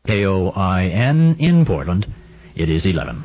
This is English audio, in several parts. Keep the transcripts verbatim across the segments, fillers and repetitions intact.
K O I N in Portland. It is eleven.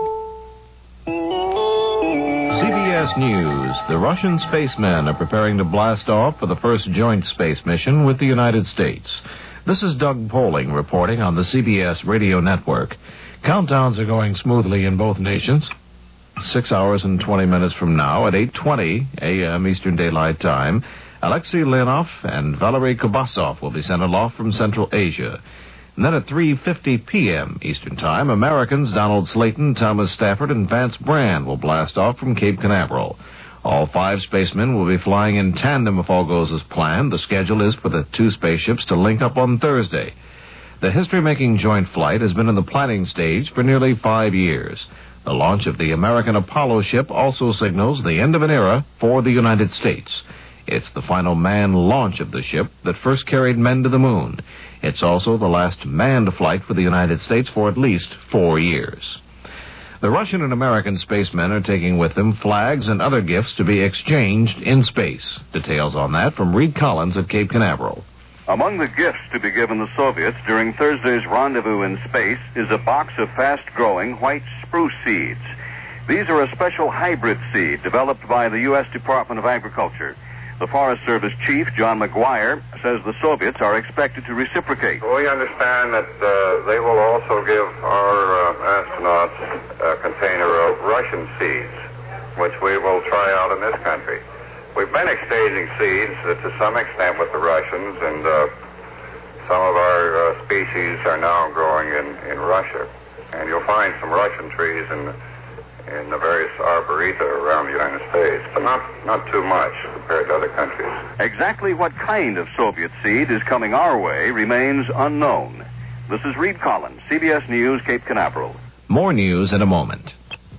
C B S News. The Russian spacemen are preparing to blast off for the first joint space mission with the United States. This is Doug Poling reporting on the C B S radio network. Countdowns are going smoothly in both nations. Six hours and twenty minutes from now at eight twenty a.m. Eastern Daylight Time, Alexei Leonov and Valery Kubasov will be sent aloft from Central Asia. And then at three fifty p.m. Eastern Time, Americans Donald Slayton, Thomas Stafford, and Vance Brand will blast off from Cape Canaveral. All five spacemen will be flying in tandem if all goes as planned. The schedule is for the two spaceships to link up on Thursday. The history-making joint flight has been in the planning stage for nearly five years. The launch of the American Apollo ship also signals the end of an era for the United States. It's the final manned launch of the ship that first carried men to the moon. It's also the last manned flight for the United States for at least four years. The Russian and American spacemen are taking with them flags and other gifts to be exchanged in space. Details on that from Reed Collins at Cape Canaveral. Among the gifts to be given the Soviets during Thursday's rendezvous in space is a box of fast-growing white spruce seeds. These are a special hybrid seed developed by the U S Department of Agriculture. The Forest Service chief, John McGuire, says the Soviets are expected to reciprocate. We understand that uh, they will also give our uh, astronauts a container of Russian seeds, which we will try out in this country. We've been exchanging seeds uh, to some extent with the Russians, and uh, some of our uh, species are now growing in, in Russia. And you'll find some Russian trees in, in the various arboreta around the United States, but not, not too much compared to other countries. Exactly what kind of Soviet seed is coming our way remains unknown. This is Reed Collins, C B S News, Cape Canaveral. More news in a moment.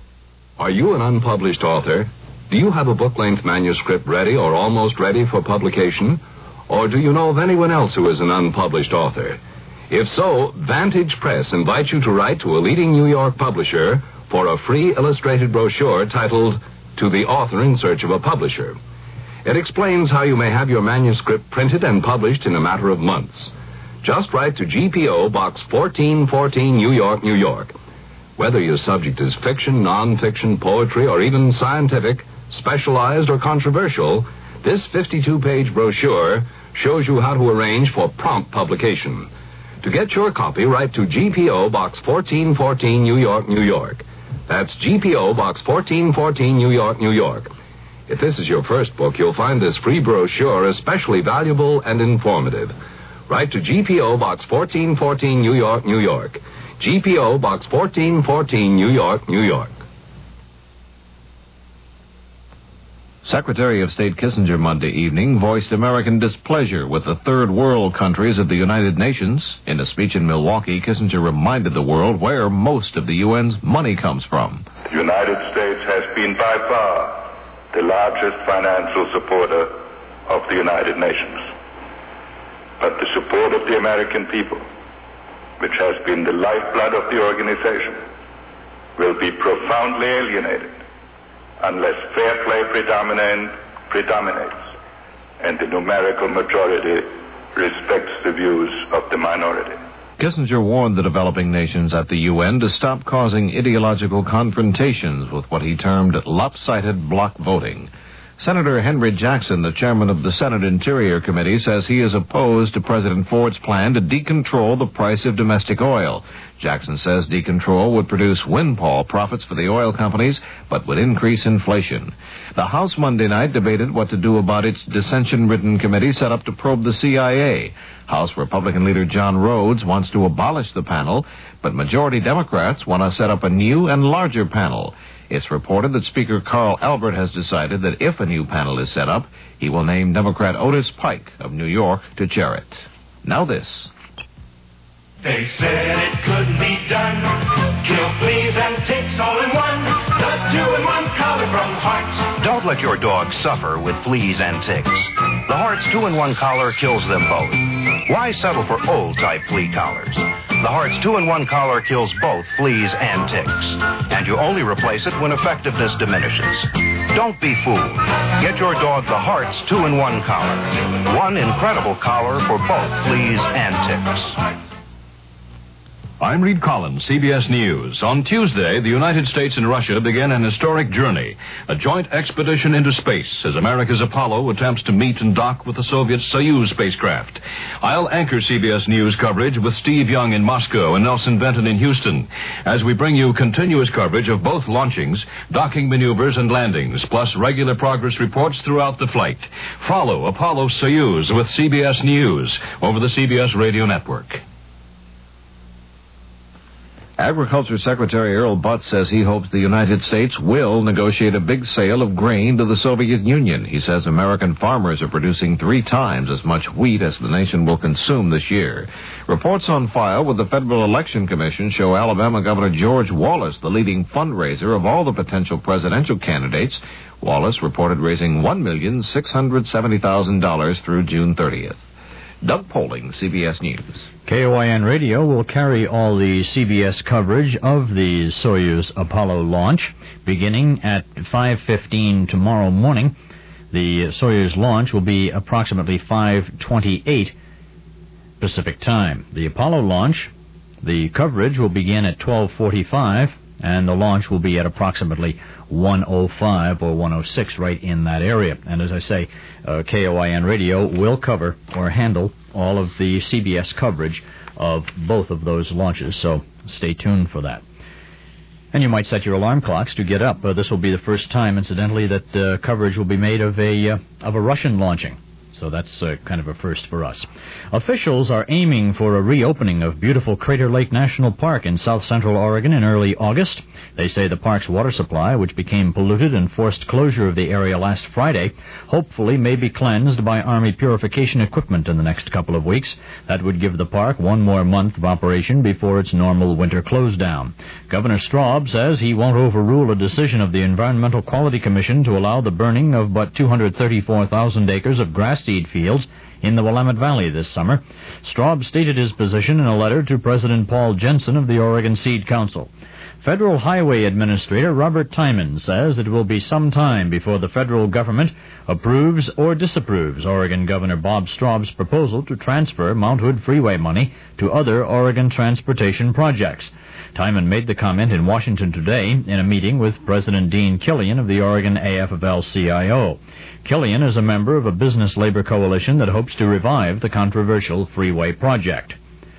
Are you an unpublished author? Do you have a book-length manuscript ready or almost ready for publication? Or do you know of anyone else who is an unpublished author? If so, Vantage Press invites you to write to a leading New York publisher for a free illustrated brochure titled To the Author in Search of a Publisher. It explains how you may have your manuscript printed and published in a matter of months. Just write to G P O Box fourteen fourteen, New York, New York. Whether your subject is fiction, non-fiction, poetry, or even scientific, specialized or controversial, this fifty-two page brochure shows you how to arrange for prompt publication. To get your copy, write to G P O Box fourteen fourteen, New York, New York. That's G P O Box fourteen fourteen, New York, New York. If this is your first book, you'll find this free brochure especially valuable and informative. Write to G P O Box fourteen fourteen, New York, New York. G P O Box fourteen fourteen, New York, New York. Secretary of State Kissinger Monday evening voiced American displeasure with the third world countries of the United Nations. In a speech in Milwaukee, Kissinger reminded the world where most of the U N's money comes from. The United States has been by far the largest financial supporter of the United Nations. But the support of the American people, which has been the lifeblood of the organization, will be profoundly alienated unless fair play predominate, predominates and the numerical majority respects the views of the minority. Kissinger warned the developing nations at the U N to stop causing ideological confrontations with what he termed lopsided bloc voting. Senator Henry Jackson, the chairman of the Senate Interior Committee, says he is opposed to President Ford's plan to decontrol the price of domestic oil. Jackson says decontrol would produce windfall profits for the oil companies, but would increase inflation. The House Monday night debated what to do about its dissension-ridden committee set up to probe the C I A. House Republican leader John Rhodes wants to abolish the panel, but majority Democrats want to set up a new and larger panel. It's reported that Speaker Carl Albert has decided that if a new panel is set up, he will name Democrat Otis Pike of New York to chair it. Now this. They said it couldn't be done. Kill fleas and ticks all in one. The two-in-one collar from Hartz. Don't let your dog suffer with fleas and ticks. The Hartz two-in-one collar kills them both. Why settle for old-type flea collars? The Hartz two-in-one collar kills both fleas and ticks. And you only replace it when effectiveness diminishes. Don't be fooled. Get your dog the Hartz two-in-one collar. One incredible collar for both fleas and ticks. I'm Reed Collins, C B S News. On Tuesday, the United States and Russia began an historic journey, a joint expedition into space as America's Apollo attempts to meet and dock with the Soviet Soyuz spacecraft. I'll anchor C B S News coverage with Steve Young in Moscow and Nelson Benton in Houston as we bring you continuous coverage of both launchings, docking maneuvers, and landings, plus regular progress reports throughout the flight. Follow Apollo Soyuz with C B S News over the C B S Radio Network. Agriculture Secretary Earl Butz says he hopes the United States will negotiate a big sale of grain to the Soviet Union. He says American farmers are producing three times as much wheat as the nation will consume this year. Reports on file with the Federal Election Commission show Alabama Governor George Wallace the leading fundraiser of all the potential presidential candidates. Wallace reported raising one million six hundred seventy thousand dollars through June thirtieth. Doug Poling, C B S News. K O I N Radio will carry all the C B S coverage of the Soyuz Apollo launch beginning at five fifteen tomorrow morning. The Soyuz launch will be approximately five twenty-eight Pacific time. The Apollo launch, the coverage will begin at twelve forty-five, and the launch will be at approximately one oh five or one oh six, right in that area. And as I say, uh, K O I N Radio will cover or handle all of the C B S coverage of both of those launches, so stay tuned for that. And you might set your alarm clocks to get up. Uh, this will be the first time, incidentally, that uh, coverage will be made of a uh, of a Russian launching. So that's uh, kind of a first for us. Officials are aiming for a reopening of beautiful Crater Lake National Park in south central Oregon in early August. They say the park's water supply, which became polluted and forced closure of the area last Friday, hopefully may be cleansed by Army purification equipment in the next couple of weeks. That would give the park one more month of operation before its normal winter close down. Governor Straub says he won't overrule a decision of the Environmental Quality Commission to allow the burning of but two hundred thirty-four thousand acres of grass seed fields in the Willamette Valley this summer. Straub stated his position in a letter to President Paul Jensen of the Oregon Seed Council. Federal Highway Administrator Robert Timon says it will be some time before the federal government approves or disapproves Oregon Governor Bob Straub's proposal to transfer Mount Hood Freeway money to other Oregon transportation projects. Timon made the comment in Washington today in a meeting with President Dean Killian of the Oregon A F L C I O. Killian is a member of a business labor coalition that hopes to revive the controversial freeway project.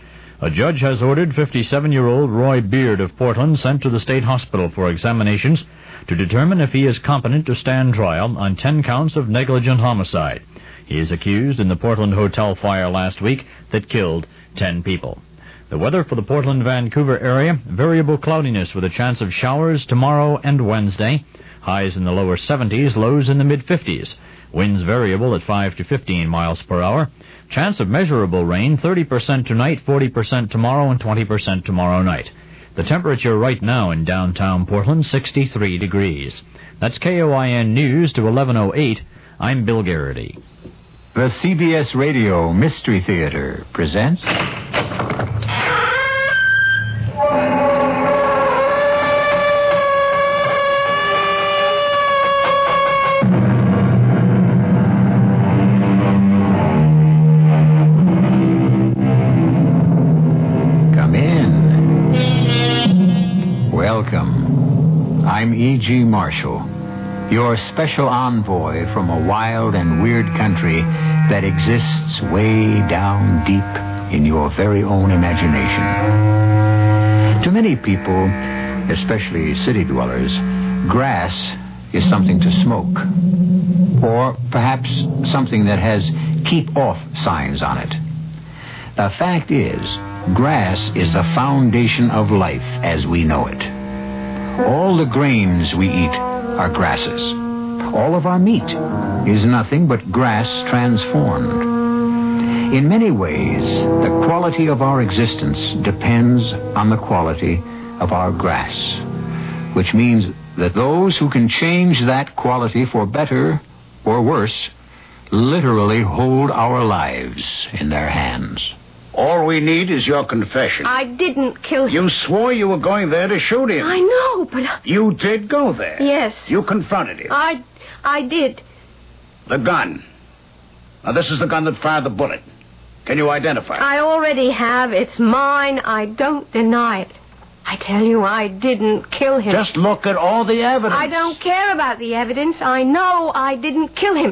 A judge has ordered fifty-seven-year-old Roy Beard of Portland sent to the state hospital for examinations to determine if he is competent to stand trial on ten counts of negligent homicide. He is accused in the Portland hotel fire last week that killed ten people. The weather for the Portland-Vancouver area, variable cloudiness with a chance of showers tomorrow and Wednesday. Highs in the lower seventies, lows in the mid-fifties. Winds variable at five to fifteen miles per hour. Chance of measurable rain, thirty percent tonight, forty percent tomorrow, and twenty percent tomorrow night. The temperature right now in downtown Portland, sixty-three degrees. That's K O I N News to eleven oh eight. I'm Bill Garrity. The C B S Radio Mystery Theater presents... Welcome. I'm E G. Marshall, your special envoy from a wild and weird country that exists way down deep in your very own imagination. To many people, especially city dwellers, grass is something to smoke, or perhaps something that has keep off signs on it. The fact is, grass is the foundation of life as we know it. All the grains we eat are grasses. All of our meat is nothing but grass transformed. In many ways, the quality of our existence depends on the quality of our grass, which means that those who can change that quality for better or worse literally hold our lives in their hands. All we need is your confession. I didn't kill him. You swore you were going there to shoot him. I know, but... I... You did go there. Yes. You confronted him. I... I did. The gun. Now, this is the gun that fired the bullet. Can you identify it? I already have. It's mine. I don't deny it. I tell you, I didn't kill him. Just look at all the evidence. I don't care about the evidence. I know I didn't kill him.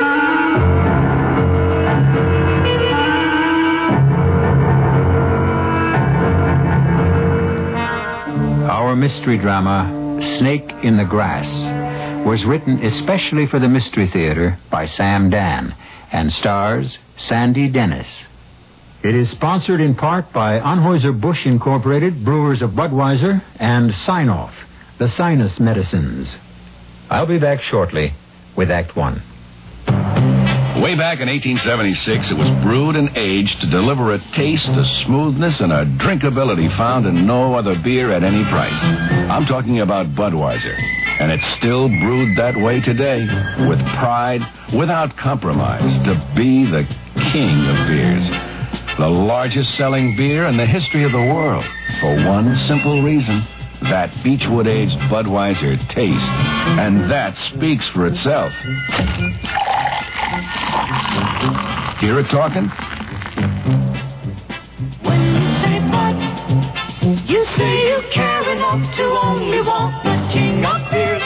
Our mystery drama, Snake in the Grass, was written especially for the Mystery Theater by Sam Dan and stars Sandy Dennis. It is sponsored in part by Anheuser-Busch Incorporated, Brewers of Budweiser, and Sign-Off, the sinus medicines. I'll be back shortly with Act One. Way back in eighteen seventy-six, it was brewed and aged to deliver a taste, a smoothness, and a drinkability found in no other beer at any price. I'm talking about Budweiser. And it's still brewed that way today, with pride, without compromise, to be the king of beers. The largest selling beer in the history of the world, for one simple reason: that Beechwood-aged Budweiser taste. And that speaks for itself. Hear it talking? When you say Bud, you say you care enough to only want the king of beers.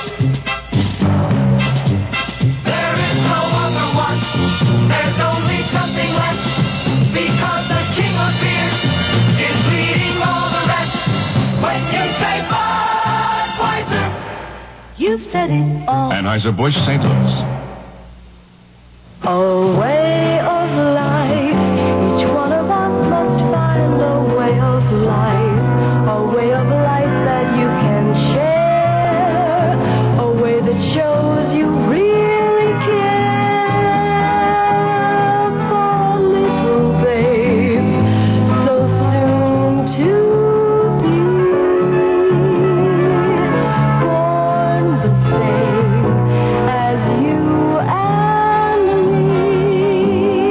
There is no other one. There's only something less. Because the king of beers is leading all the rest. When you say Budweiser, you've said it all. Anheuser-Busch, Saint Louis. A way of life. Each one of us must find a way of life. A way of life that you can share. A way that shows you really care for little babes so soon to be born the same as you and me.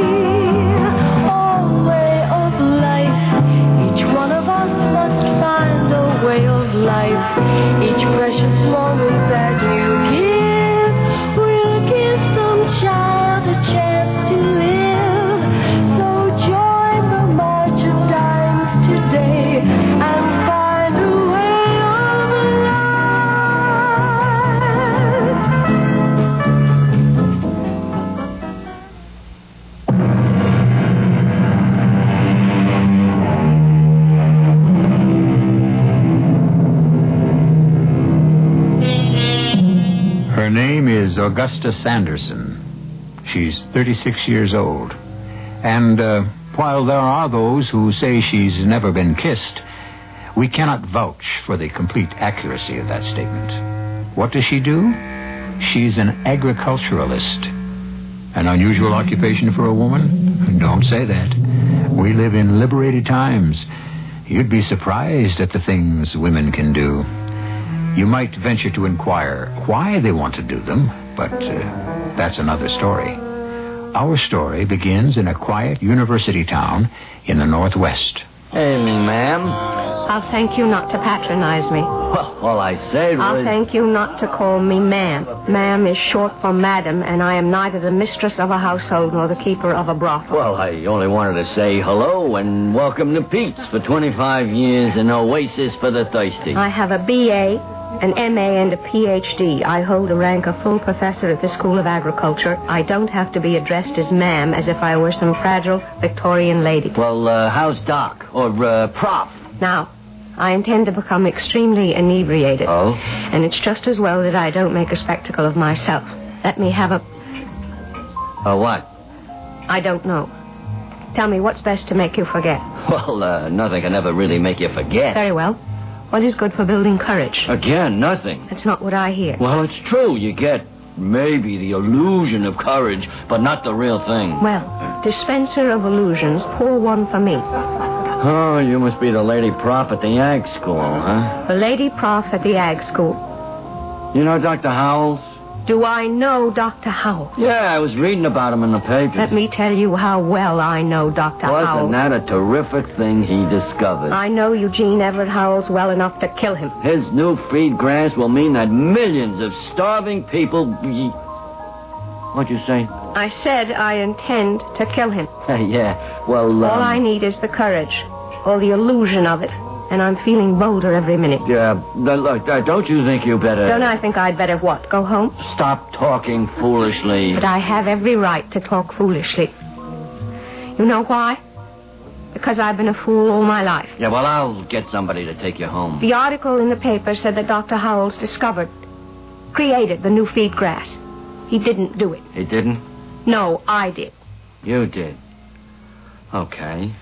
A way of life. Each one of us must find a way of life. Each precious moment that you give will give some child a chance to live. So join the march of dimes today and find a way of Her name is Augusta Sanderson. She's thirty-six years old. And uh, while there are those who say she's never been kissed, we cannot vouch for the complete accuracy of that statement. What does she do? She's an agriculturalist. An unusual occupation for a woman? Don't say that. We live in liberated times. You'd be surprised at the things women can do. You might venture to inquire why they want to do them, but uh, that's another story. Our story begins in a quiet university town in the Northwest. Hey, ma'am. I'll thank you not to patronize me. Well, all I said was... I'll thank you not to call me ma'am. Ma'am is short for madam, and I am neither the mistress of a household nor the keeper of a brothel. Well, I only wanted to say hello and welcome to Pete's for twenty-five years and Oasis for the thirsty. I have a B A, an M A, and a P H D. I hold the rank of full professor at the School of Agriculture. I don't have to be addressed as ma'am as if I were some fragile Victorian lady. Well, uh, how's Doc? Or, uh, Prof? Now, I intend to become extremely inebriated. Oh? And it's just as well that I don't make a spectacle of myself. Let me have a... A what? I don't know. Tell me, what's best to make you forget? Well, uh, nothing can ever really make you forget. Very well. What is good for building courage? Again, nothing. That's not what I hear. Well, it's true. You get maybe the illusion of courage, but not the real thing. Well, dispenser of illusions, pour one for me. Oh, you must be the lady prof at the ag school, huh? The lady prof at the ag school. You know Doctor Howells? Do I know Doctor Howells? Yeah, I was reading about him in the papers. Let me tell you how well I know Doctor Howells. Wasn't that a terrific thing he discovered? I know Eugene Everett Howells well enough to kill him. His new feed grants will mean that millions of starving people... What'd you say? I said I intend to kill him. yeah, well, um... All I need is the courage, or the illusion of it. And I'm feeling bolder every minute. Yeah, look, uh, don't you think you better... Don't I think I'd better what, go home? Stop talking foolishly. But I have every right to talk foolishly. You know why? Because I've been a fool all my life. Yeah, well, I'll get somebody to take you home. The article in the paper said that Doctor Howells discovered, created the new feed grass. He didn't do it. He didn't? No, I did. You did. Okay.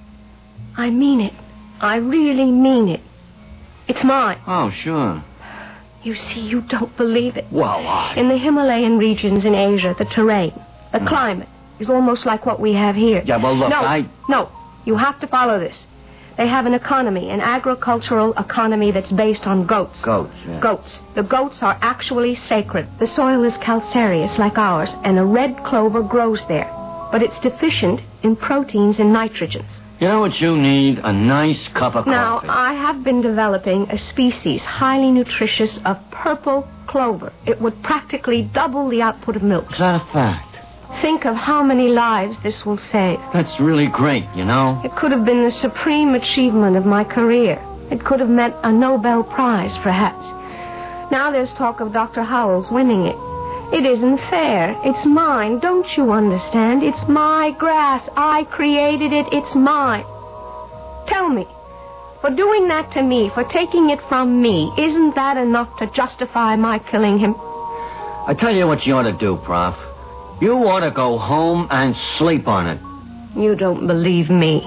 I mean it. I really mean it. It's mine. Oh, sure. You see, you don't believe it. Well, I... In the Himalayan regions in Asia, the terrain, the mm. climate, is almost like what we have here. Yeah, well, look, no, I... No, you have to follow this. They have an economy, an agricultural economy that's based on goats. Goats, yeah. Goats. The goats are actually sacred. The soil is calcareous like ours, and a red clover grows there. But it's deficient in proteins and nitrogens. You know what you need? A nice cup of now, coffee. Now, I have been developing a species highly nutritious of purple clover. It would practically double the output of milk. Is that a fact? Think of how many lives this will save. That's really great, you know. It could have been the supreme achievement of my career. It could have meant a Nobel Prize, perhaps. Now there's talk of Doctor Howells winning it. It isn't fair. It's mine. Don't you understand? It's my grass. I created it. It's mine. Tell me, for doing that to me, for taking it from me, isn't that enough to justify my killing him? I tell you what you ought to do, Prof. You ought to go home and sleep on it. You don't believe me.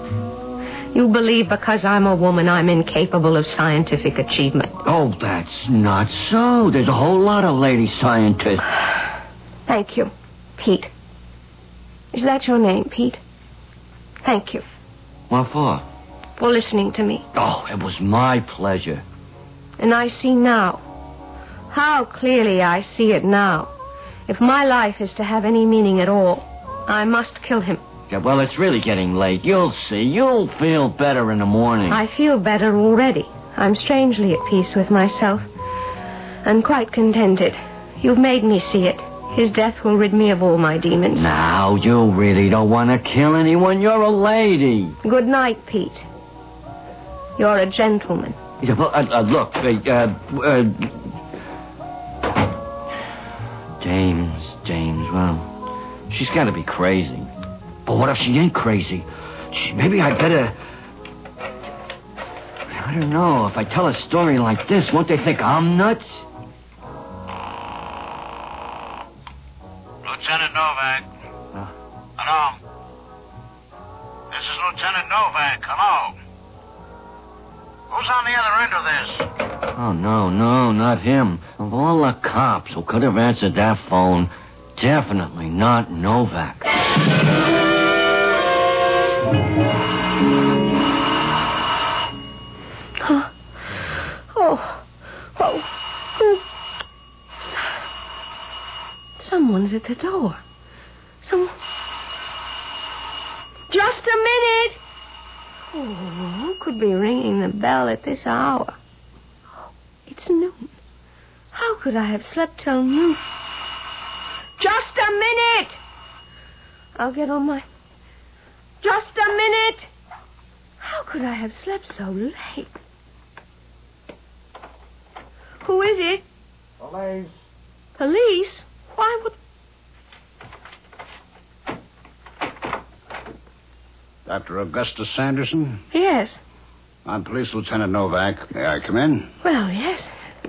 You believe because I'm a woman I'm incapable of scientific achievement. Oh, that's not so. There's a whole lot of lady scientists. Thank you, Pete. Is that your name, Pete? Thank you. What for? For listening to me. Oh, it was my pleasure. And I see now. How clearly I see it now. If my life is to have any meaning at all, I must kill him. Yeah, well, it's really getting late. You'll see. You'll feel better in the morning. I feel better already. I'm strangely at peace with myself. And quite contented. You've made me see it. His death will rid me of all my demons. Now, you really don't want to kill anyone. You're a lady. Good night, Pete. You're a gentleman. Yeah, well, uh, uh, look, uh, uh, James, James, well, she's got to be crazy. But what if she ain't crazy? She, maybe I better... I don't know. If I tell a story like this, won't they think I'm nuts? Lieutenant Novak. Uh, Hello? This is Lieutenant Novak. Hello? Who's on the other end of this? oh, no, no, not him. Of all the cops who could have answered that phone, definitely not Novak. Huh? Oh. Oh. Someone's at the door. Some... Just a minute! Oh, who could be ringing the bell at this hour? Oh, it's noon. How could I have slept till noon? Just a minute! I'll get on my... Just a minute! How could I have slept so late? Who is it? Police. Police? Why would... Doctor Augustus Sanderson? Yes. I'm Police Lieutenant Novak. May I come in? Well, yes.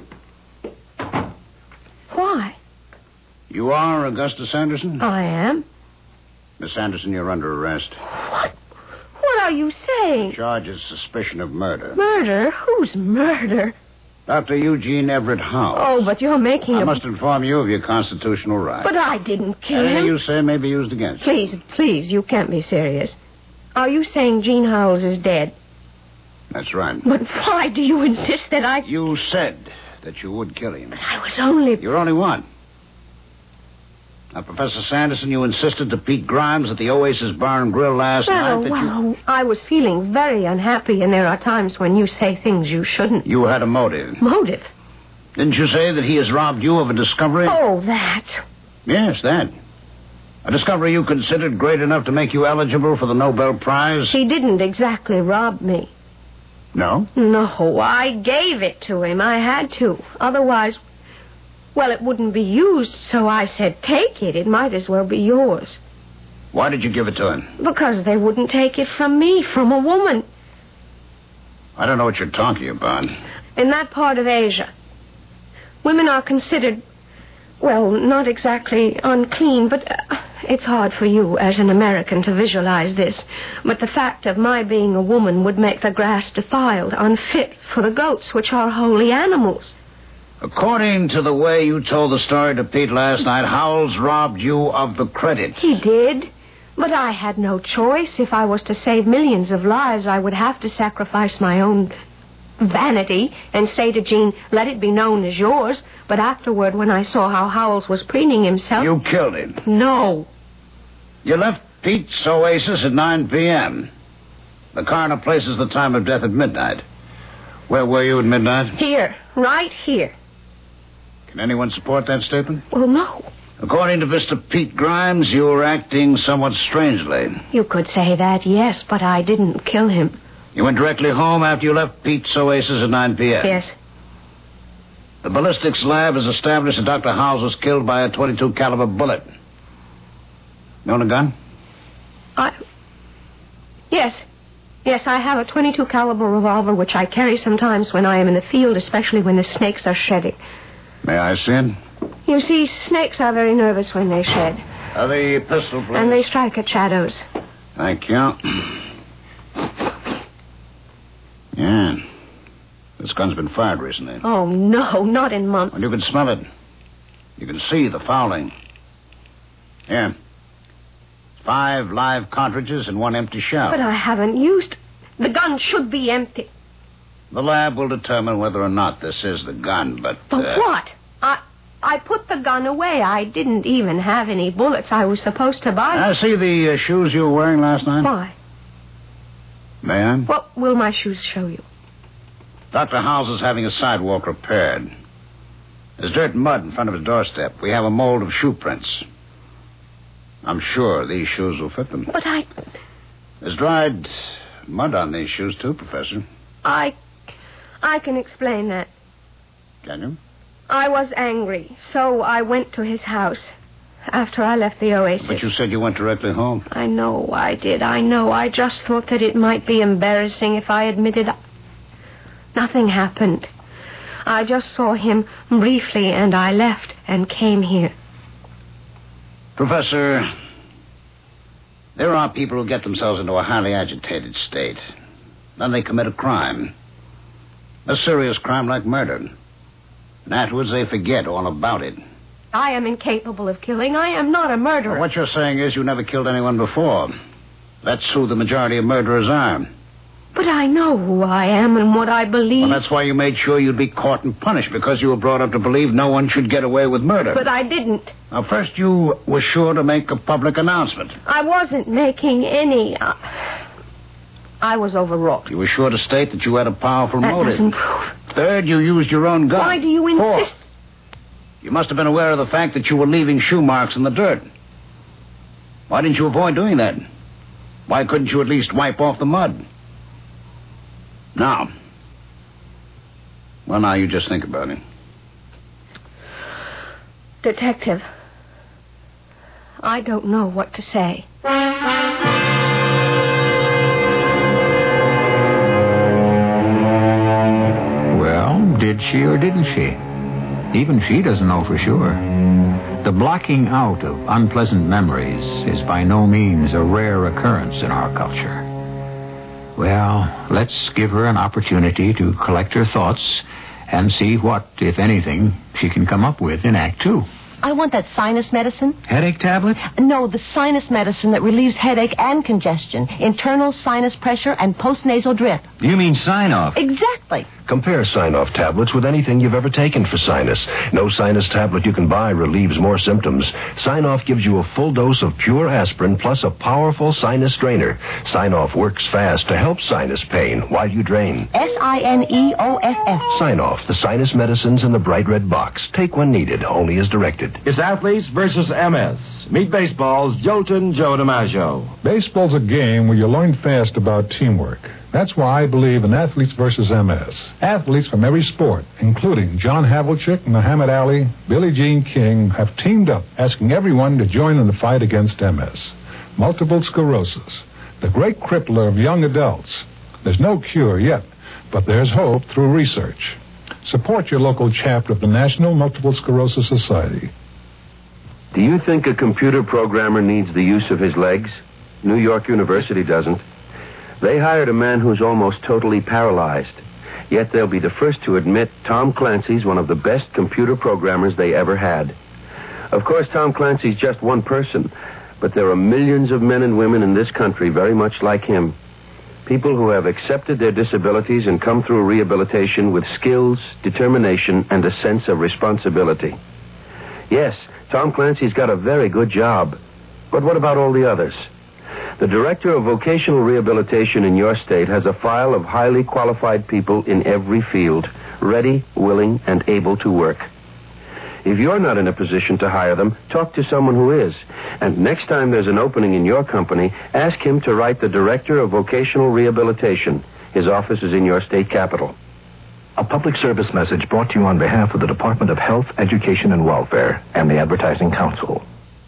Why? You are Augustus Sanderson? I am. Miss Sanderson, you're under arrest. What? What are you saying? Charge is suspicion of murder. Murder? Whose murder? Doctor Eugene Everett Howe. Oh, but you're making I a... must inform you of your constitutional right. But I didn't kill Anything him. you say may be used against you. Please, please, you can't be serious. Are you saying Gene Howells is dead? That's right. But why do you insist that I... You said that you would kill him. But I was only... You're only one. Now, Professor Sanderson, you insisted to Pete Grimes at the Oasis Bar and Grill last well, night that well, you... I was feeling very unhappy, and there are times when you say things you shouldn't. You had a motive. Motive? Didn't you say that he has robbed you of a discovery? Oh, that. Yes, that. A discovery you considered great enough to make you eligible for the Nobel Prize? He didn't exactly rob me. No? No, I gave it to him. I had to. Otherwise, well, it wouldn't be used, so I said, take it. It might as well be yours. Why did you give it to him? Because they wouldn't take it from me, from a woman. I don't know what you're talking about. In that part of Asia, women are considered, well, not exactly unclean, but uh, it's hard for you as an American to visualize this. But the fact of my being a woman would make the grass defiled, unfit for the goats, which are holy animals. According to the way you told the story to Pete last night, Howells robbed you of the credit. He did. But I had no choice. If I was to save millions of lives, I would have to sacrifice my own vanity and say to Jean, let it be known as yours. But afterward, when I saw how Howells was preening himself... You killed him? No. You left Pete's Oasis at nine p.m. The coroner places the time of death at midnight. Where were you at midnight? Here. Right here. Can anyone support that statement? Well, no. According to Mister Pete Grimes, you were acting somewhat strangely. You could say that, yes, but I didn't kill him. You went directly home after you left Pete's Oasis at nine p.m.? Yes. The ballistics lab has established that Doctor Howells was killed by a twenty-two caliber bullet. You own a gun? I... Yes. Yes, I have a twenty-two caliber revolver, which I carry sometimes when I am in the field, especially when the snakes are shedding. May I see it? You see, snakes are very nervous when they shed. Uh, the pistol, please. And they strike at shadows. Thank you. Yeah. This gun's been fired recently. Oh, no, not in months. Well, you can smell it. You can see the fouling. Here. Five live cartridges and one empty shell. But I haven't used... The gun should be empty. The lab will determine whether or not this is the gun, but... But uh, what? I... I put the gun away. I didn't even have any bullets I was supposed to buy. I see the uh, shoes you were wearing last night. Why? May I? What will my shoes show you? Doctor Howells is having a sidewalk repaired. There's dirt and mud in front of his doorstep. We have a mold of shoe prints. I'm sure these shoes will fit them. But I... There's dried mud on these shoes, too, Professor. I... I can explain that. Can you? I was angry, so I went to his house after I left the Oasis. But you said you went directly home. I know I did. I know. I just thought that it might be embarrassing if I admitted... I... Nothing happened. I just saw him briefly, and I left and came here. Professor, there are people who get themselves into a highly agitated state. Then they commit a crime. A serious crime like murder. And afterwards they forget all about it. I am incapable of killing. I am not a murderer. Well, what you're saying is you never killed anyone before. That's who the majority of murderers are. But I know who I am and what I believe. Well, that's why you made sure you'd be caught and punished, because you were brought up to believe no one should get away with murder. But I didn't. Now, first you were sure to make a public announcement. I wasn't making any... Uh... I was overwrought. You were sure to state that you had a powerful that motive. Doesn't prove. Third, you used your own gun. Why do you insist? Fourth, you must have been aware of the fact that you were leaving shoe marks in the dirt. Why didn't you avoid doing that? Why couldn't you at least wipe off the mud? Now. Well, now you just think about it. Detective, I don't know what to say. Did she or didn't she? Even she doesn't know for sure. The blocking out of unpleasant memories is by no means a rare occurrence in our culture. Well, let's give her an opportunity to collect her thoughts and see what, if anything, she can come up with in Act Two. I want that sinus medicine. Headache tablet? No, the sinus medicine that relieves headache and congestion, internal sinus pressure, and postnasal drip. You mean Sign-Off? Exactly. Compare Sign-Off tablets with anything you've ever taken for sinus. No sinus tablet you can buy relieves more symptoms. Sign-Off gives you a full dose of pure aspirin plus a powerful sinus drainer. Sign-Off works fast to help sinus pain while you drain. S I N E O F F. Sign-Off, the sinus medicines in the bright red box. Take when needed, only as directed. it. It's Athletes versus M S. Meet baseball's Jolton Joe DiMaggio. Baseball's a game where you learn fast about teamwork. That's why I believe in Athletes versus M S. Athletes from every sport, including John Havlicek, Muhammad Ali, Billie Jean King, have teamed up, asking everyone to join in the fight against M S. Multiple sclerosis, the great crippler of young adults. There's no cure yet, but there's hope through research. Support your local chapter of the National Multiple Sclerosis Society. Do you think a computer programmer needs the use of his legs? New York University doesn't. They hired a man who's almost totally paralyzed. Yet they'll be the first to admit Tom Clancy's one of the best computer programmers they ever had. Of course, Tom Clancy's just one person, but there are millions of men and women in this country very much like him. People who have accepted their disabilities and come through rehabilitation with skills, determination, and a sense of responsibility. Yes, Tom Clancy's got a very good job. But what about all the others? The Director of Vocational Rehabilitation in your state has a file of highly qualified people in every field, ready, willing, and able to work. If you're not in a position to hire them, talk to someone who is. And next time there's an opening in your company, ask him to write the Director of Vocational Rehabilitation. His office is in your state capital. A public service message brought to you on behalf of the Department of Health, Education, and Welfare and the Advertising Council.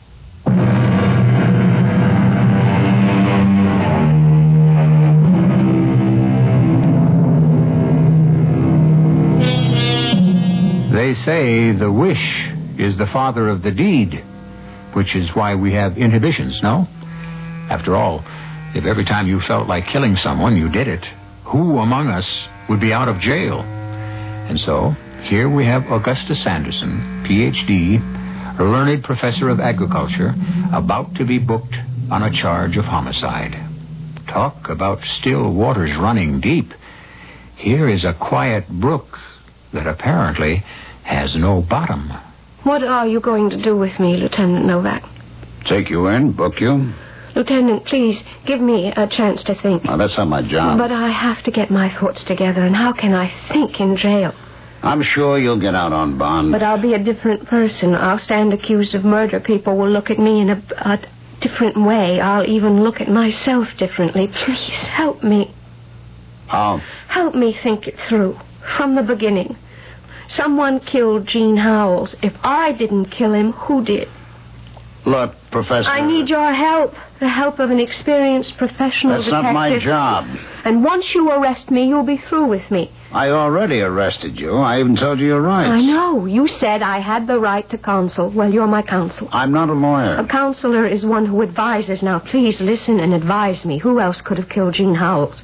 They say the wish is the father of the deed, which is why we have inhibitions, no? After all, if every time you felt like killing someone, you did it, who among us would be out of jail? And so, here we have Augustus Sanderson, P H D, a learned professor of agriculture, about to be booked on a charge of homicide. Talk about still waters running deep. Here is a quiet brook that apparently has no bottom. What are you going to do with me, Lieutenant Novak? Take you in, book you. Lieutenant, please, give me a chance to think. Now, that's not my job. But I have to get my thoughts together, and how can I think in jail? I'm sure you'll get out on bond. But I'll be a different person. I'll stand accused of murder. People will look at me in a, a different way. I'll even look at myself differently. Please, help me. How? Help me think it through, from the beginning. Someone killed Gene Howells. If I didn't kill him, who did? Look, Professor... I need your help. The help of an experienced professional That's detective. not my job. And once you arrest me, you'll be through with me. I already arrested you. I even told you your rights. I know. You said I had the right to counsel. Well, you're my counsel. I'm not a lawyer. A counselor is one who advises. Now, please listen and advise me. Who else could have killed Gene Howells?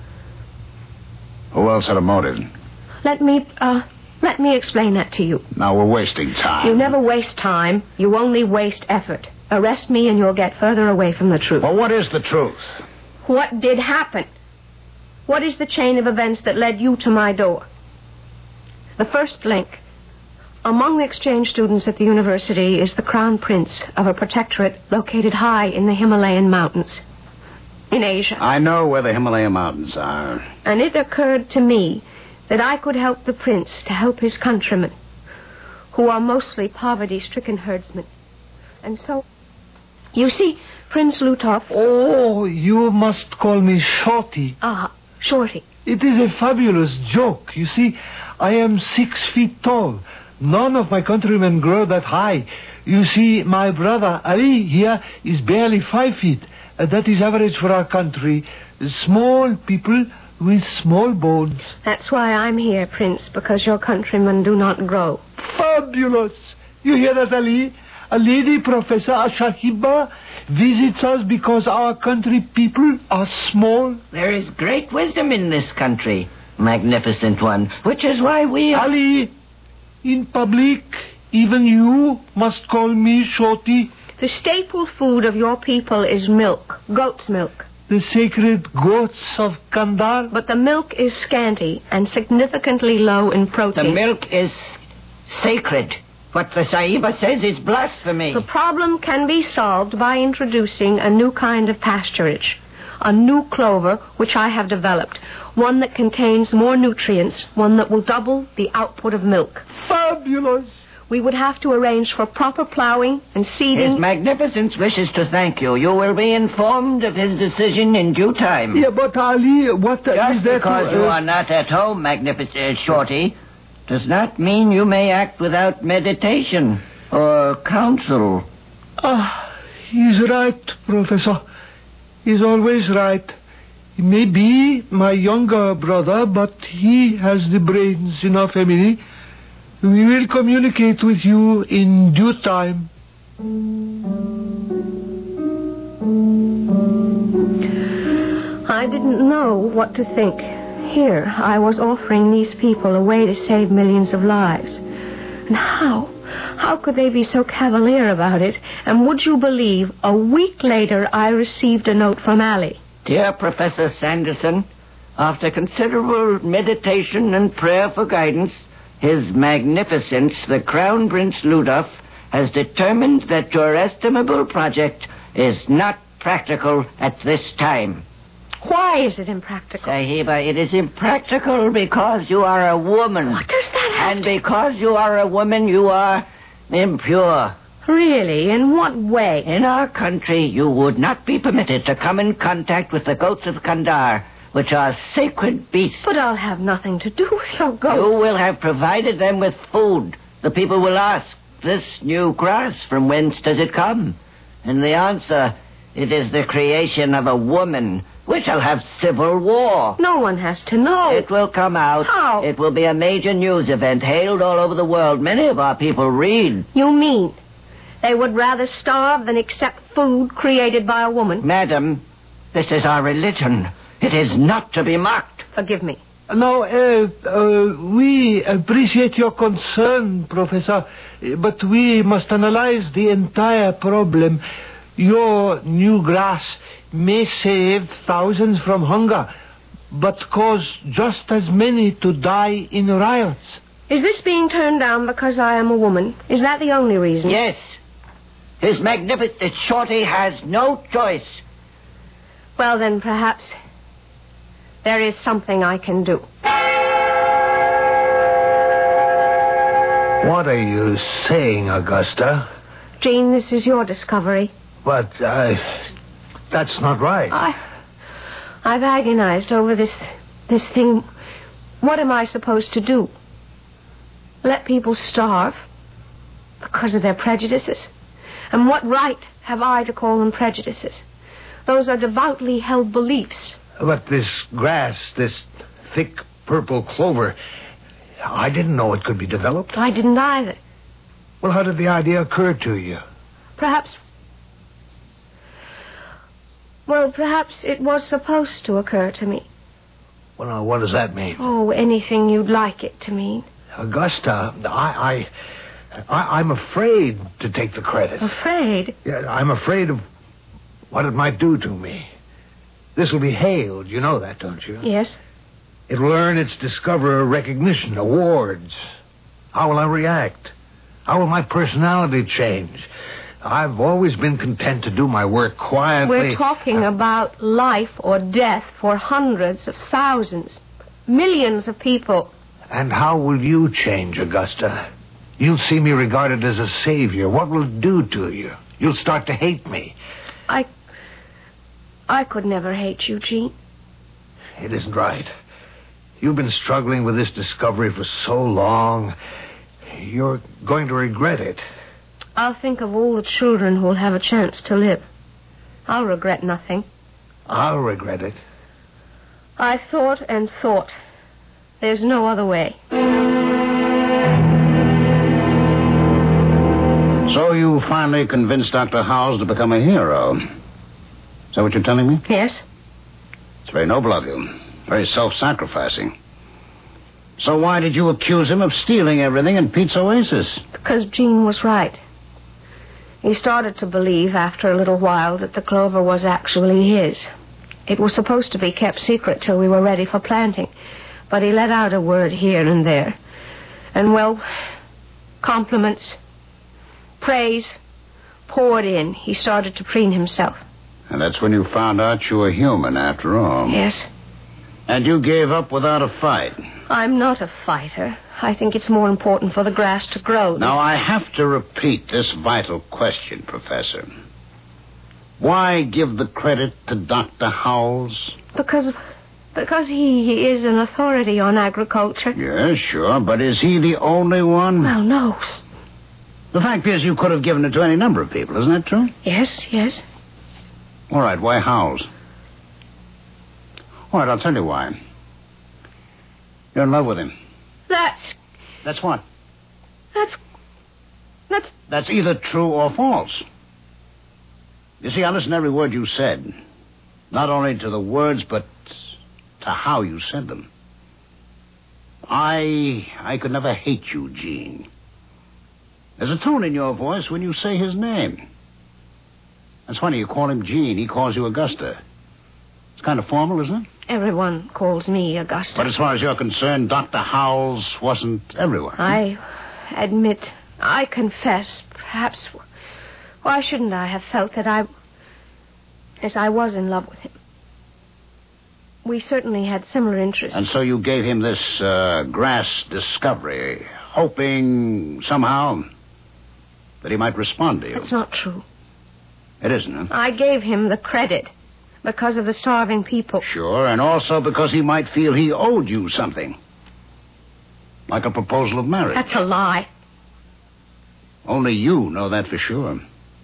Who else had a motive? Let me, uh... Let me explain that to you. Now, we're wasting time. You never waste time. You only waste effort. Arrest me and you'll get further away from the truth. Well, what is the truth? What did happen? What is the chain of events that led you to my door? The first link. Among the exchange students at the university is the crown prince of a protectorate located high in the Himalayan mountains. In Asia. I know where the Himalayan mountains are. And it occurred to me that I could help the prince to help his countrymen, who are mostly poverty-stricken herdsmen. And so, you see, Prince Lutov... Oh, you must call me Shorty. Ah, Shorty. It is a fabulous joke. You see, I am six feet tall. None of my countrymen grow that high. You see, my brother Ali here is barely five feet. Uh, that is average for our country. Small people... with small bones. That's why I'm here, Prince, because your countrymen do not grow. Fabulous! You hear that, Ali? A lady professor, a Shahiba, visits us because our country people are small. There is great wisdom in this country, magnificent one, which is why we are... Ali, in public, even you must call me Shorty. The staple food of your people is milk, goat's milk. The sacred goats of Kandar. But the milk is scanty and significantly low in protein. The milk is sacred. What the Sahiba says is blasphemy. The problem can be solved by introducing a new kind of pasturage. A new clover, which I have developed. One that contains more nutrients. One that will double the output of milk. Fabulous! We would have to arrange for proper plowing and seeding. His Magnificence wishes to thank you. You will be informed of his decision in due time. Yeah, but Ali, what uh, Just is there because to, you uh, are not at home, Magnificent Shorty, does not mean you may act without meditation or counsel. Ah, he's right, Professor. He's always right. He may be my younger brother, but he has the brains in our family. We will communicate with you in due time. I didn't know what to think. Here, I was offering these people a way to save millions of lives. And how? How could they be so cavalier about it? And would you believe, a week later I received a note from Ali. Dear Professor Sanderson, after considerable meditation and prayer for guidance, His Magnificence, the Crown Prince Ludov, has determined that your estimable project is not practical at this time. Why is it impractical? Sahiba, it is impractical because you are a woman. What does that have And because you are a woman, you are impure. Really? In what way? In our country, you would not be permitted to come in contact with the goats of Kandar, which are sacred beasts. But I'll have nothing to do with your goats. You will have provided them with food. The people will ask, this new grass, from whence does it come? And the answer, it is the creation of a woman. We shall have civil war. No one has to know. It will come out. How? It will be a major news event hailed all over the world. Many of our people read. You mean they would rather starve than accept food created by a woman? Madam, this is our religion. It is not to be mocked. Forgive me. No, uh, uh, we appreciate your concern, Professor, but we must analyze the entire problem. Your new grass may save thousands from hunger, but cause just as many to die in riots. Is this being turned down because I am a woman? Is that the only reason? Yes. His Magnificent Shorty has no choice. Well, then, perhaps there is something I can do. What are you saying, Augusta? Jean, this is your discovery. But, uh, that's not right. I, I've agonized over this, this thing. What am I supposed to do? Let people starve because of their prejudices? And what right have I to call them prejudices? Those are devoutly held beliefs. But this grass, this thick purple clover, I didn't know it could be developed. I didn't either. Well, how did the idea occur to you? Perhaps... Well, perhaps it was supposed to occur to me. Well, now, what does that mean? Oh, anything you'd like it to mean. Augusta, I, I, I, I'm afraid to take the credit. Afraid? Yeah, I'm afraid of what it might do to me. This will be hailed, you know that, don't you? Yes. It will earn its discoverer recognition, awards. How will I react? How will my personality change? I've always been content to do my work quietly. We're talking uh, about life or death for hundreds of thousands, millions of people. And how will you change, Augusta? You'll see me regarded as a savior. What will it do to you? You'll start to hate me. I... I could never hate you, Jean. It isn't right. You've been struggling with this discovery for so long. You're going to regret it. I'll think of all the children who'll have a chance to live. I'll regret nothing. I'll regret it. I thought and thought. There's no other way. So you finally convinced Doctor Howells to become a hero. Is that what you're telling me? Yes. It's very noble of you. Very self-sacrificing. So why did you accuse him of stealing everything in Pete's Oasis? Because Jean was right. He started to believe after a little while that the clover was actually his. It was supposed to be kept secret till we were ready for planting. But he let out a word here and there. And, well, compliments, praise poured in. He started to preen himself. And that's when you found out you were human, after all. Yes. And you gave up without a fight. I'm not a fighter. I think it's more important for the grass to grow. than- Now, I have to repeat this vital question, Professor. Why give the credit to Doctor Howells? Because, because he, he is an authority on agriculture. Yes, sure, but is he the only one? Well, no. The fact is, you could have given it to any number of people, isn't that true? Yes, yes. All right, why Howells? All right, I'll tell you why. You're in love with him. That's... That's what? That's... That's... That's either true or false. You see, I listened to every word you said. Not only to the words, but to how you said them. I... I could never hate you, Gene. There's a tone in your voice when you say his name. That's funny, you call him Gene. He calls you Augusta. It's kind of formal, isn't it? Everyone calls me Augusta. But as far as you're concerned, Doctor Howells wasn't everyone. I admit, I confess, perhaps... Why shouldn't I have felt that I... Yes, I was in love with him. We certainly had similar interests. And so you gave him this uh, grass discovery, hoping somehow that he might respond to you. That's not true. It isn't, huh? I gave him the credit because of the starving people. Sure, and also because he might feel he owed you something. Like a proposal of marriage. That's a lie. Only you know that for sure.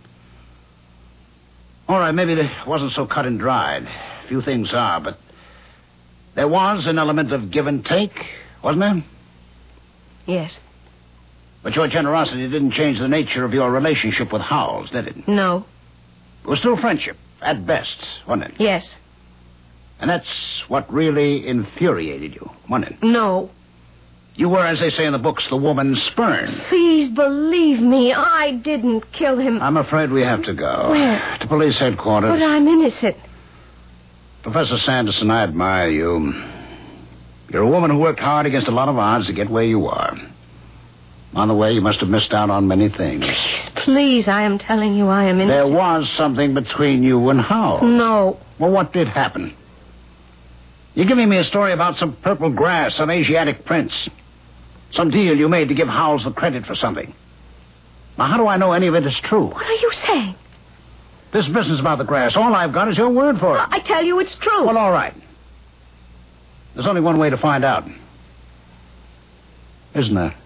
All right, maybe it wasn't so cut and dried. Few things are, but there was an element of give and take, wasn't there? Yes. But your generosity didn't change the nature of your relationship with Howells, did it? No. It was still friendship, at best, wasn't it? Yes. And that's what really infuriated you, wasn't it? No. You were, as they say in the books, the woman spurned. Please believe me, I didn't kill him. I'm afraid we have to go. Where? To police headquarters. But I'm innocent. Professor Sanderson, I admire you. You're a woman who worked hard against a lot of odds to get where you are. On the way, you must have missed out on many things. Please, please, I am telling you I am innocent. There was something between you and Howells. No. Well, what did happen? You're giving me a story about some purple grass, some Asiatic prince. Some deal you made to give Howells the credit for something. Now, how do I know any of it is true? What are you saying? This business about the grass, all I've got is your word for it. I tell you it's true. Well, all right. There's only one way to find out. Isn't there?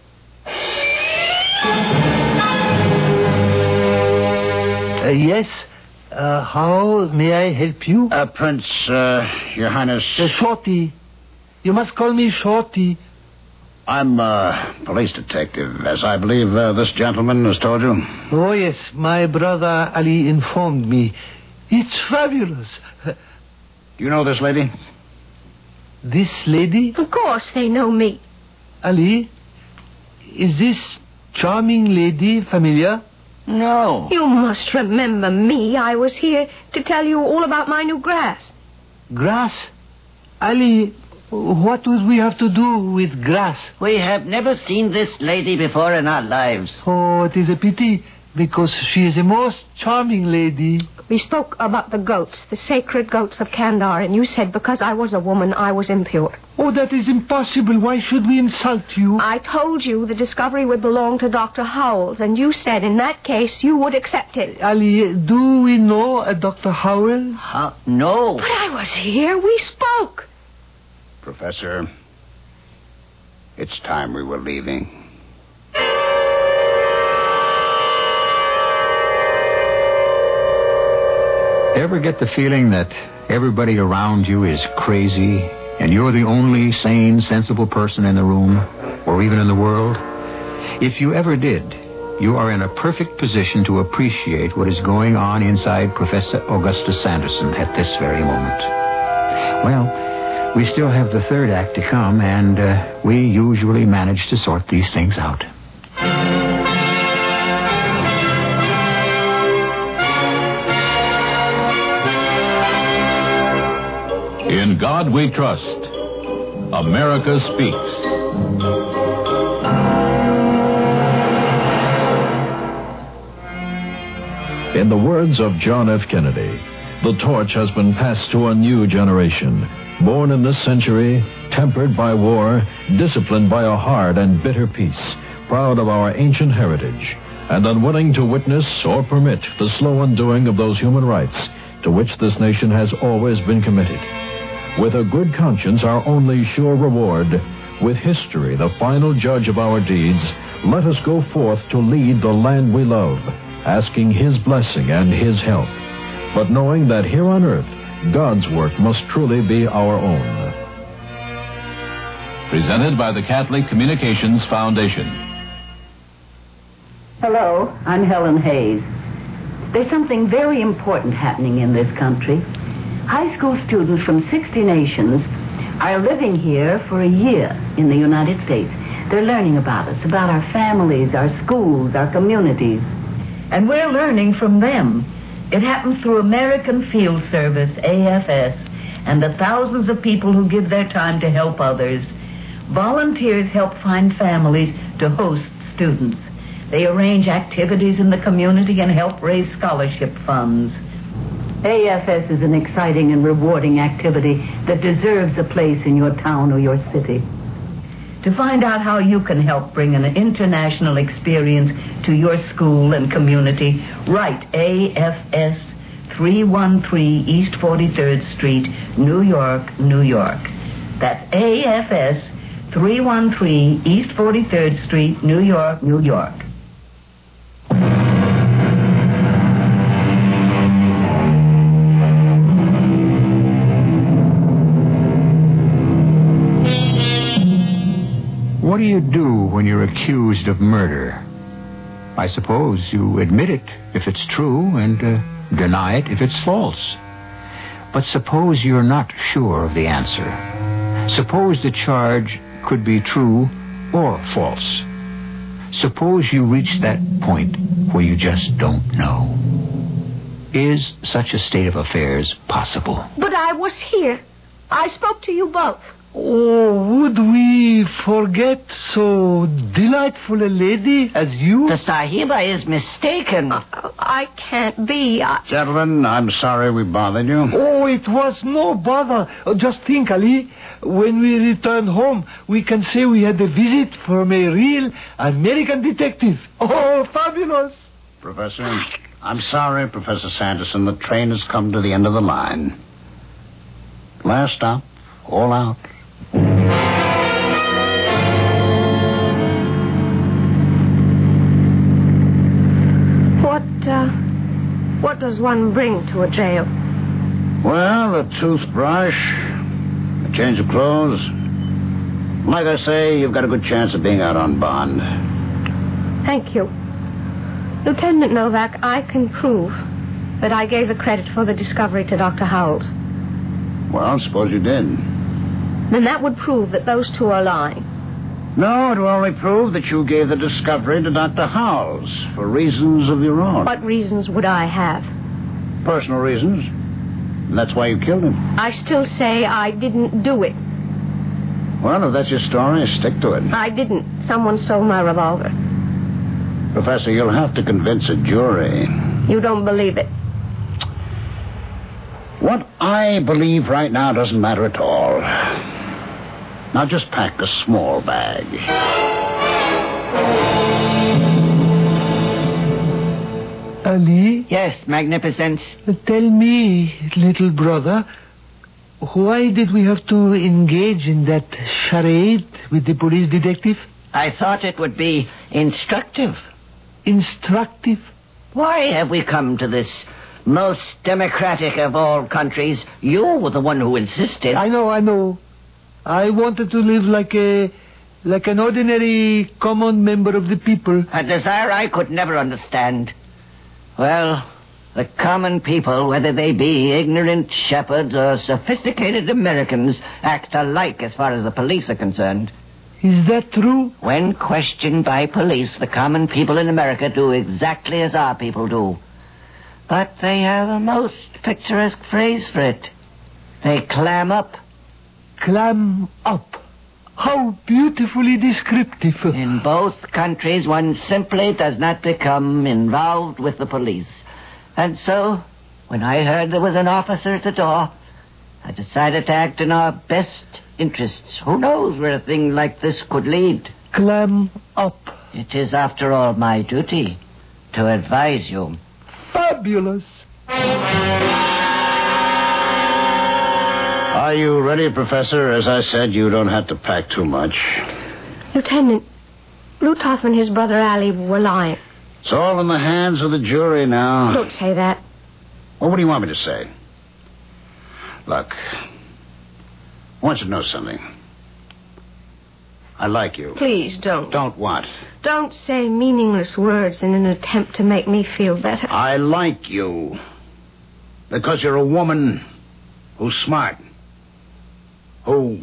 Uh, yes. Uh, how may I help you? Uh, Prince, uh, Your Highness. Uh, Shorty. You must call me Shorty. I'm a police detective, as I believe uh, this gentleman has told you. Oh, yes. My brother Ali informed me. It's fabulous. Do you know this lady? This lady? Of course they know me. Ali, is this charming lady familiar? No. You must remember me. I was here to tell you all about my new grass. Grass? Ali, what would we have to do with grass? We have never seen this lady before in our lives. Oh, it is a pity, because she is a most charming lady. We spoke about the goats, the sacred goats of Kandar, and you said because I was a woman, I was impure. Oh, that is impossible. Why should we insult you? I told you the discovery would belong to Doctor Howells, and you said in that case you would accept it. Ali, do we know a Doctor Howells? Uh, no. But I was here. We spoke. Professor, it's time we were leaving. Ever get the feeling that everybody around you is crazy and you're the only sane, sensible person in the room or even in the world? If you ever did, you are in a perfect position to appreciate what is going on inside Professor Augustus Sanderson at this very moment. Well, we still have the third act to come, and uh, we usually manage to sort these things out. In God we trust. America speaks. In the words of John F. Kennedy, the torch has been passed to a new generation. born in this century, tempered by war, disciplined by a hard and bitter peace, proud of our ancient heritage, and unwilling to witness or permit the slow undoing of those human rights to which this nation has always been committed. With a good conscience, our only sure reward, with history the final judge of our deeds, let us go forth to lead the land we love, asking His blessing and His help, but knowing that here on earth, God's work must truly be our own. Presented by the Catholic Communications Foundation. Hello, I'm Helen Hayes. There's something very important happening in this country. High school students from sixty nations are living here for a year in the United States. They're learning about us, about our families, our schools, our communities. And we're learning from them. It happens through American Field Service, A F S, and the thousands of people who give their time to help others. Volunteers help find families to host students. They arrange activities in the community and help raise scholarship funds. A F S is an exciting and rewarding activity that deserves a place in your town or your city. To find out how you can help bring an international experience to your school and community, write A F S, three one three East forty-third Street, New York, New York. That's A F S, three one three East forty-third Street, New York, New York. What do you do when you're accused of murder? I suppose you admit it if it's true and uh, deny it if it's false. But suppose you're not sure of the answer. Suppose the charge could be true or false. Suppose you reach that point where you just don't know. Is such a state of affairs possible? But I was here. I spoke to you both. Oh, would we forget so delightful a lady as you? The Sahiba is mistaken. Uh, I can't be. I... Gentlemen, I'm sorry we bothered you. Oh, it was no bother. Uh, just think, Ali. When we return home, we can say we had a visit from a real American detective. Oh, fabulous. Professor, I'm sorry, Professor Sanderson. The train has come to the end of the line. Last stop, all out. What, uh, what does one bring to a jail? Well, a toothbrush, a change of clothes. Like I say, you've got a good chance of being out on bond. Thank you. Lieutenant Novak, I can prove that I gave the credit for the discovery to Doctor Howells. Well, suppose you did. Then that would prove that those two are lying. No, it will only prove that you gave the discovery to Doctor Howells for reasons of your own. What reasons would I have? Personal reasons. And that's why you killed him. I still say I didn't do it. Well, if that's your story, stick to it. I didn't. Someone stole my revolver. Professor, you'll have to convince a jury. You don't believe it? What I believe right now doesn't matter at all. Now just pack a small bag. Ali? Yes, Magnificence. Tell me, little brother, why did we have to engage in that charade with the police detective? I thought it would be instructive. Instructive? Why have we come to this most democratic of all countries? You were the one who insisted. I know, I know. I wanted to live like a... like an ordinary, common member of the people. A desire I could never understand. Well, the common people, whether they be ignorant shepherds or sophisticated Americans, act alike as far as the police are concerned. Is that true? When questioned by police, the common people in America do exactly as our people do. But they have a most picturesque phrase for it. They clam up. Clam up. How beautifully descriptive. In both countries, one simply does not become involved with the police. And so, when I heard there was an officer at the door, I decided to act in our best interests. Who knows where a thing like this could lead? Clam up. It is, after all, my duty to advise you. Fabulous. Are you ready, Professor? As I said, you don't have to pack too much. Lieutenant, Lutoff and his brother Ali were lying. It's all in the hands of the jury now. Don't say that. Well, what do you want me to say? Look, I want you to know something. I like you. Please don't. Don't what? Don't say meaningless words in an attempt to make me feel better. I like you. Because you're a woman who's smart. Who...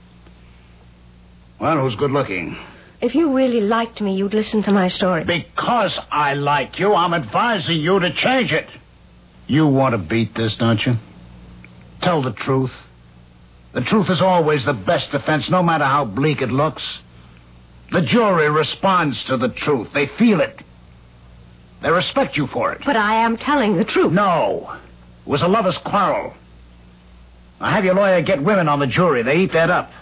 Well, who's good looking. If you really liked me, you'd listen to my story. Because I like you, I'm advising you to change it. You want to beat this, don't you? Tell the truth. The truth is always the best defense, no matter how bleak it looks. The jury responds to the truth. They feel it. They respect you for it. But I am telling the truth. No. It was a lover's quarrel. Now have your lawyer get women on the jury. They eat that up.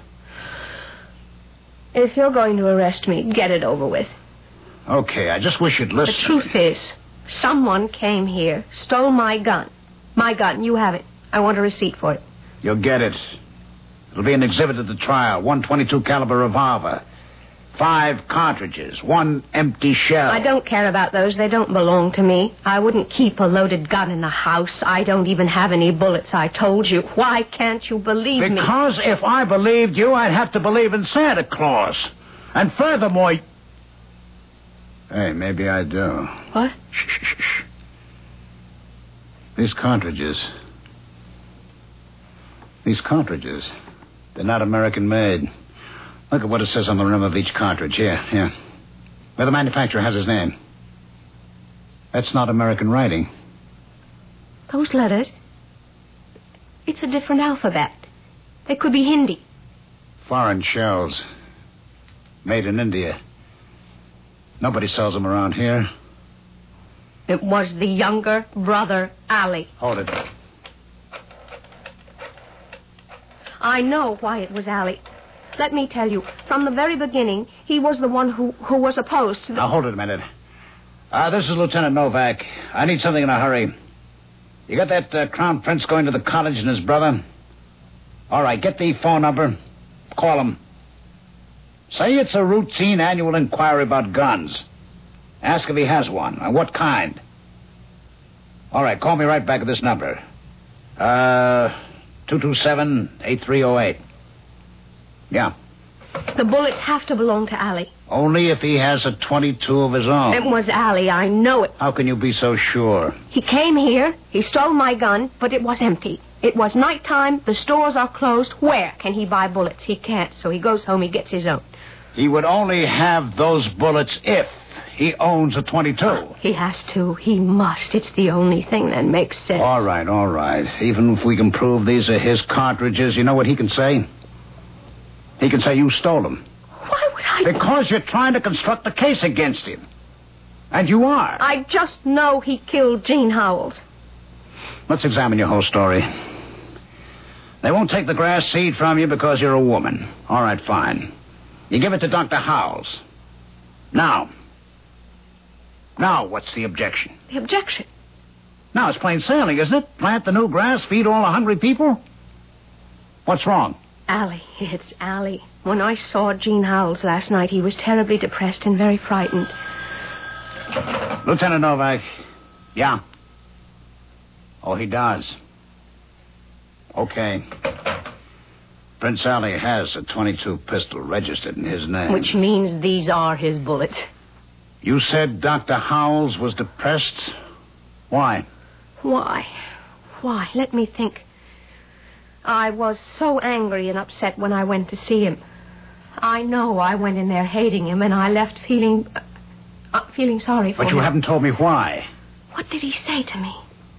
If you're going to arrest me, get it over with. Okay, I just wish you'd listen. The truth is, someone came here, stole my gun. My gun, you have it. I want a receipt for it. You'll get it. It'll be an exhibit at the trial. one twenty-two caliber revolver. Five cartridges. One empty shell. I don't care about those. They don't belong to me. I wouldn't keep a loaded gun in the house. I don't even have any bullets, I told you. Why can't you believe me? Because if I believed you, I'd have to believe in Santa Claus. And furthermore... Hey, maybe I do. What? Shh, shh, shh, shh. These cartridges... These cartridges... They're not American-made. Look at what it says on the rim of each cartridge. Here, here. Where the manufacturer has his name. That's not American writing. Those letters... It's a different alphabet. They could be Hindi. Foreign shells. Made in India. Nobody sells them around here. It was the younger brother, Ali. Hold it. I know why it was Ali. Let me tell you, from the very beginning, he was the one who, who was opposed to the... Now, hold it a minute. Uh, this is Lieutenant Novak. I need something in a hurry. You got that uh, Crown Prince going to the college and his brother? All right, get the phone number. Call him. Say it's a routine annual inquiry about guns. Ask if he has one, and what kind. All right, call me right back at this number. Uh, two two seven, eight three oh eight. Yeah. The bullets have to belong to Ali. Only if he has a twenty-two of his own. It was Ali, I know it. How can you be so sure? He came here, he stole my gun, but it was empty. It was nighttime, the stores are closed. Where can he buy bullets? He can't, so he goes home, he gets his own. He would only have those bullets if he owns a twenty-two. He has to. He must. It's the only thing that makes sense. All right, all right. Even if we can prove these are his cartridges, you know what he can say? He can say you stole them. Why would I... Because you're trying to construct a case against him. And you are. I just know he killed Gene Howells. Let's examine your whole story. They won't take the grass seed from you because you're a woman. All right, fine. You give it to Doctor Howells. Now. Now, what's the objection? The objection? Now, it's plain sailing, isn't it? Plant the new grass, feed all the hungry people? What's wrong? Ali, it's Ali. When I saw Gene Howells last night, he was terribly depressed and very frightened. Lieutenant Novak. Yeah. Oh, he does. Okay. Prince Ali has a twenty-two pistol registered in his name. Which means these are his bullets. You said Doctor Howells was depressed. Why? Why? Why? Let me think. I was so angry and upset when I went to see him. I know I went in there hating him, and I left feeling... Uh, uh, feeling sorry for him. But you haven't told me why. What did he say to me?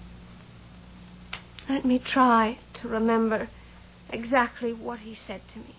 Let me try to remember exactly what he said to me.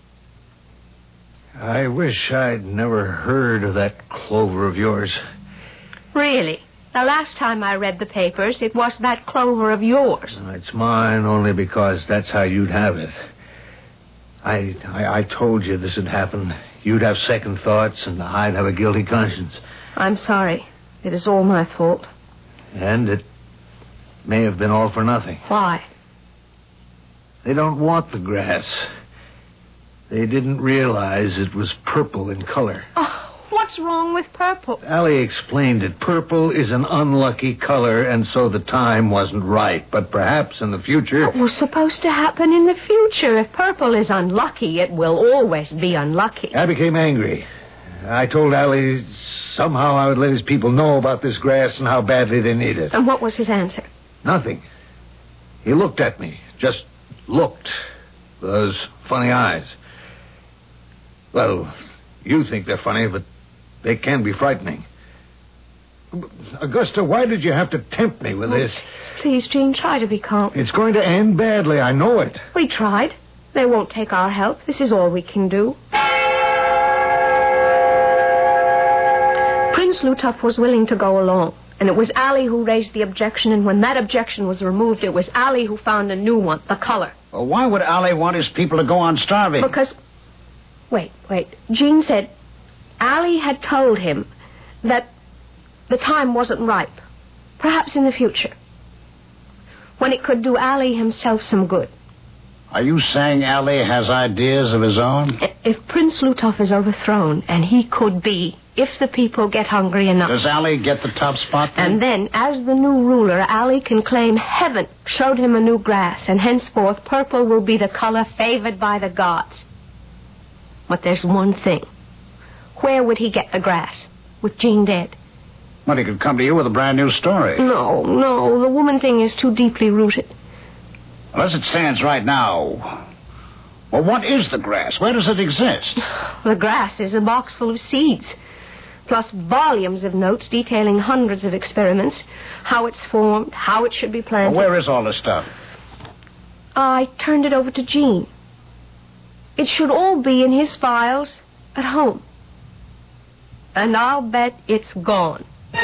I wish I'd never heard of that Clover of yours. Really? The last time I read the papers, it was that clover of yours. It's mine only because that's how you'd have it. I, I I told you this would happen. You'd have second thoughts, and I'd have a guilty conscience. I'm sorry. It is all my fault. And it may have been all for nothing. Why? They don't want the grass. They didn't realize it was purple in color. Oh, what's wrong with purple? Allie explained it. Purple is an unlucky color, and so the time wasn't right. But perhaps in the future... What was supposed to happen in the future? If purple is unlucky, it will always be unlucky. I became angry. I told Allie somehow I would let his people know about this grass and how badly they need it. And what was his answer? Nothing. He looked at me. Just looked. Those funny eyes. Well, you think they're funny, but they can be frightening. Augusta, why did you have to tempt me with Oh, this? Please, Jean, try to be calm. It's going to end badly, I know it. We tried. They won't take our help. This is all we can do. Prince Lutov was willing to go along, and it was Allie who raised the objection, and when that objection was removed, it was Allie who found a new one, the color. Well, why would Allie want his people to go on starving? Because... Wait, wait. Jean said Allie had told him that the time wasn't ripe. Perhaps in the future. When it could do Allie himself some good. Are you saying Allie has ideas of his own? If Prince Lutov is overthrown, and he could be, if the people get hungry enough... Does Allie get the top spot then? And then, as the new ruler, Allie can claim heaven showed him a new grass, and henceforth purple will be the color favored by the gods. But there's one thing. Where would he get the grass? With Jean dead? Well, he could come to you with a brand new story. No, no, the woman thing is too deeply rooted. Well, as it stands right now... Well, what is the grass? Where does it exist? The grass is a box full of seeds, plus volumes of notes detailing hundreds of experiments, how it's formed, how it should be planted. Well, where is all this stuff? I turned it over to Jean. It should all be in his files at home. And I'll bet it's gone.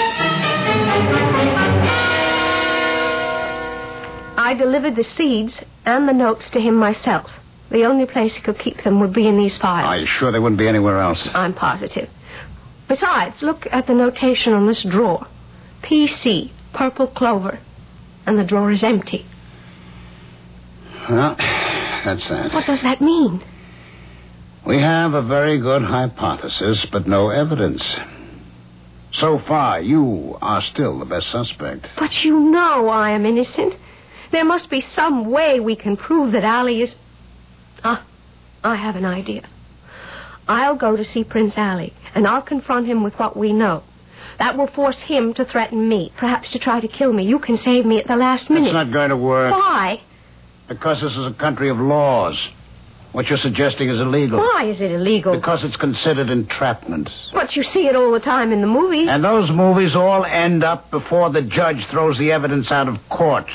I delivered the seeds and the notes to him myself. The only place he could keep them would be in these files. Are you sure they wouldn't be anywhere else? I'm positive. Besides, look at the notation on this drawer. P C, purple clover. And the drawer is empty. Well, that's that. What does that mean? We have a very good hypothesis, but no evidence. So far, you are still the best suspect. But you know I am innocent. There must be some way we can prove that Allie is... Ah, I have an idea. I'll go to see Prince Allie, and I'll confront him with what we know. That will force him to threaten me, perhaps to try to kill me. You can save me at the last minute. It's not going to work. Why? Because this is a country of laws. What you're suggesting is illegal. Why is it illegal? Because it's considered entrapment. But you see it all the time in the movies. And those movies all end up before the judge throws the evidence out of court.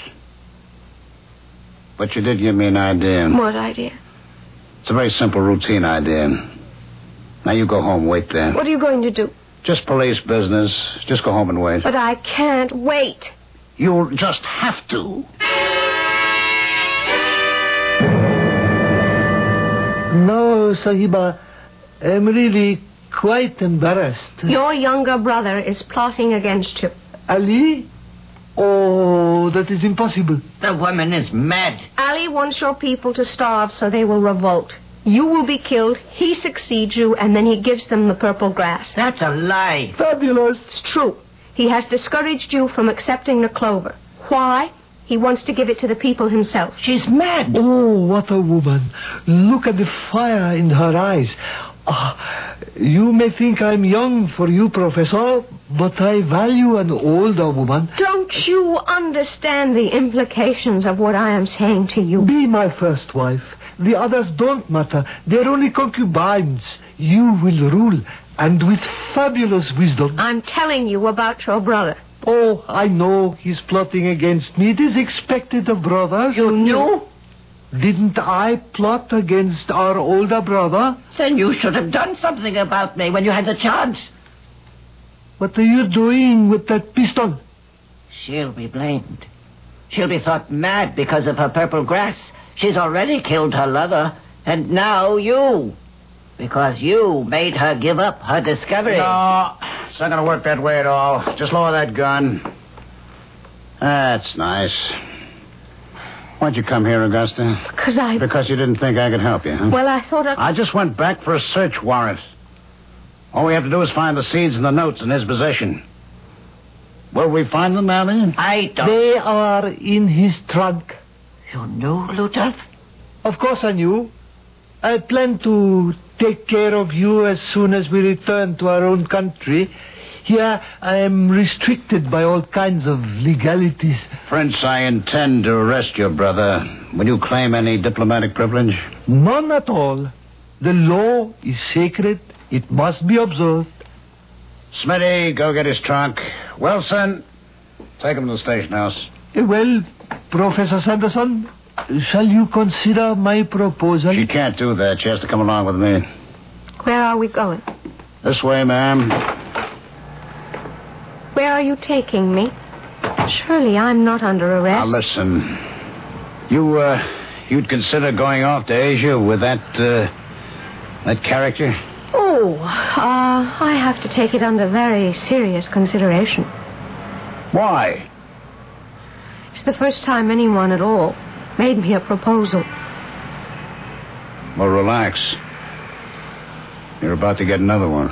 But you did give me an idea. What idea? It's a very simple, routine idea. Now you go home, wait there. What are you going to do? Just police business. Just go home and wait. But I can't wait. You'll just have to. No, Sahiba, I'm really quite embarrassed. Your younger brother is plotting against you. Ali? Oh, that is impossible. The woman is mad. Ali wants your people to starve so they will revolt. You will be killed, he succeeds you, and then he gives them the purple grass. That's a lie. Fabulous. It's true. He has discouraged you from accepting the clover. Why? He wants to give it to the people himself. She's mad. Oh, what a woman. Look at the fire in her eyes. Ah, you may think I'm young for you, Professor, but I value an older woman. Don't you understand the implications of what I am saying to you? Be my first wife. The others don't matter. They're only concubines. You will rule, and with fabulous wisdom. I'm telling you about your brother. Oh, I know he's plotting against me. It is expected of brothers. You knew? Didn't I plot against our older brother? Then you should have done something about me when you had the chance. What are you doing with that pistol? She'll be blamed. She'll be thought mad because of her purple grass. She's already killed her lover, and now you. Because you made her give up her discovery. No, it's not going to work that way at all. Just lower that gun. That's nice. Why'd you come here, Augusta? Because I... Because you didn't think I could help you, huh? Well, I thought I... I just went back for a search warrant. All we have to do is find the seeds and the notes in his possession. Will we find them, Allie? I don't... They are in his trunk. You knew, Ludoff? Of course I knew. I planned to take care of you as soon as we return to our own country. Here I am restricted by all kinds of legalities. Prince, I intend to arrest your brother. Will you claim any diplomatic privilege? None at all. The law is sacred. It must be observed. Smitty, go get his trunk. Wilson, take him to the station house. Uh, Well, Professor Sanderson, shall you consider my proposal? She can't do that. She has to come along with me. Where are we going? This way, ma'am. Where are you taking me? Surely I'm not under Now, arrest. listen. You, uh, you'd consider going off to Asia with that, uh, that character? Oh, uh, I have to take it under very serious consideration. Why? It's the first time anyone at all made me a proposal. Well, relax. You're about to get another one.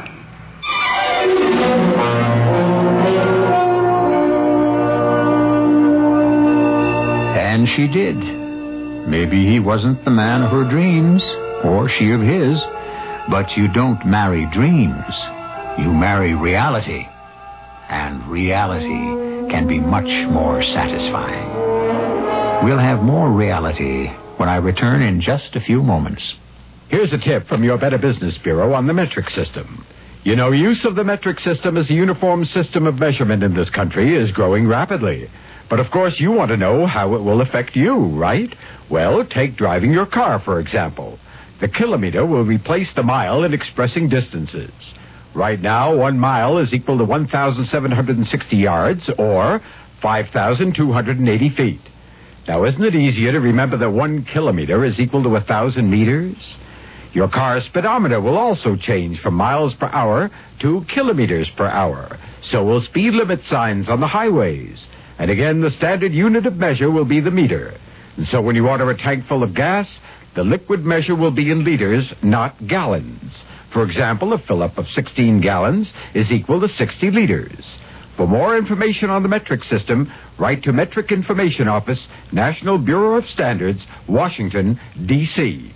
And she did. Maybe he wasn't the man of her dreams, or she of his. But you don't marry dreams. You marry reality. And reality can be much more satisfying. We'll have more reality when I return in just a few moments. Here's a tip from your Better Business Bureau on the metric system. You know, use of the metric system as a uniform system of measurement in this country is growing rapidly. But of course you want to know how it will affect you, right? Well, take driving your car, for example. The kilometer will replace the mile in expressing distances. Right now, one mile is equal to one thousand seven hundred sixty yards, or five thousand two hundred eighty feet. Now, isn't it easier to remember that one kilometer is equal to one thousand meters? Your car's speedometer will also change from miles per hour to kilometers per hour. So will speed limit signs on the highways. And again, the standard unit of measure will be the meter. And so when you order a tank full of gas, the liquid measure will be in liters, not gallons. For example, a fill-up of sixteen gallons is equal to sixty liters. For more information on the metric system, write to Metric Information Office, National Bureau of Standards, Washington, D C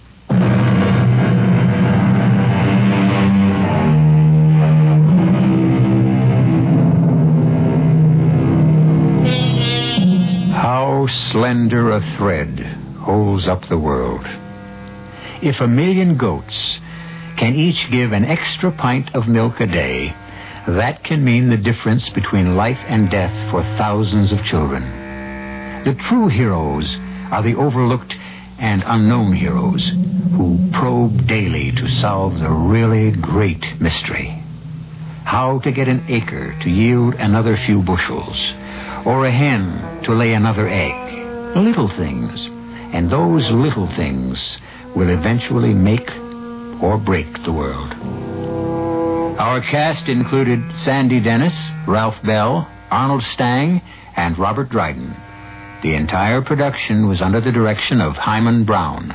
How slender a thread holds up the world. If a million goats can each give an extra pint of milk a day, that can mean the difference between life and death for thousands of children. The true heroes are the overlooked and unknown heroes who probe daily to solve the really great mystery. How to get an acre to yield another few bushels, or a hen to lay another egg. Little things. And those little things will eventually make or break the world. Our cast included Sandy Dennis, Ralph Bell, Arnold Stang, and Robert Dryden. The entire production was under the direction of Hyman Brown.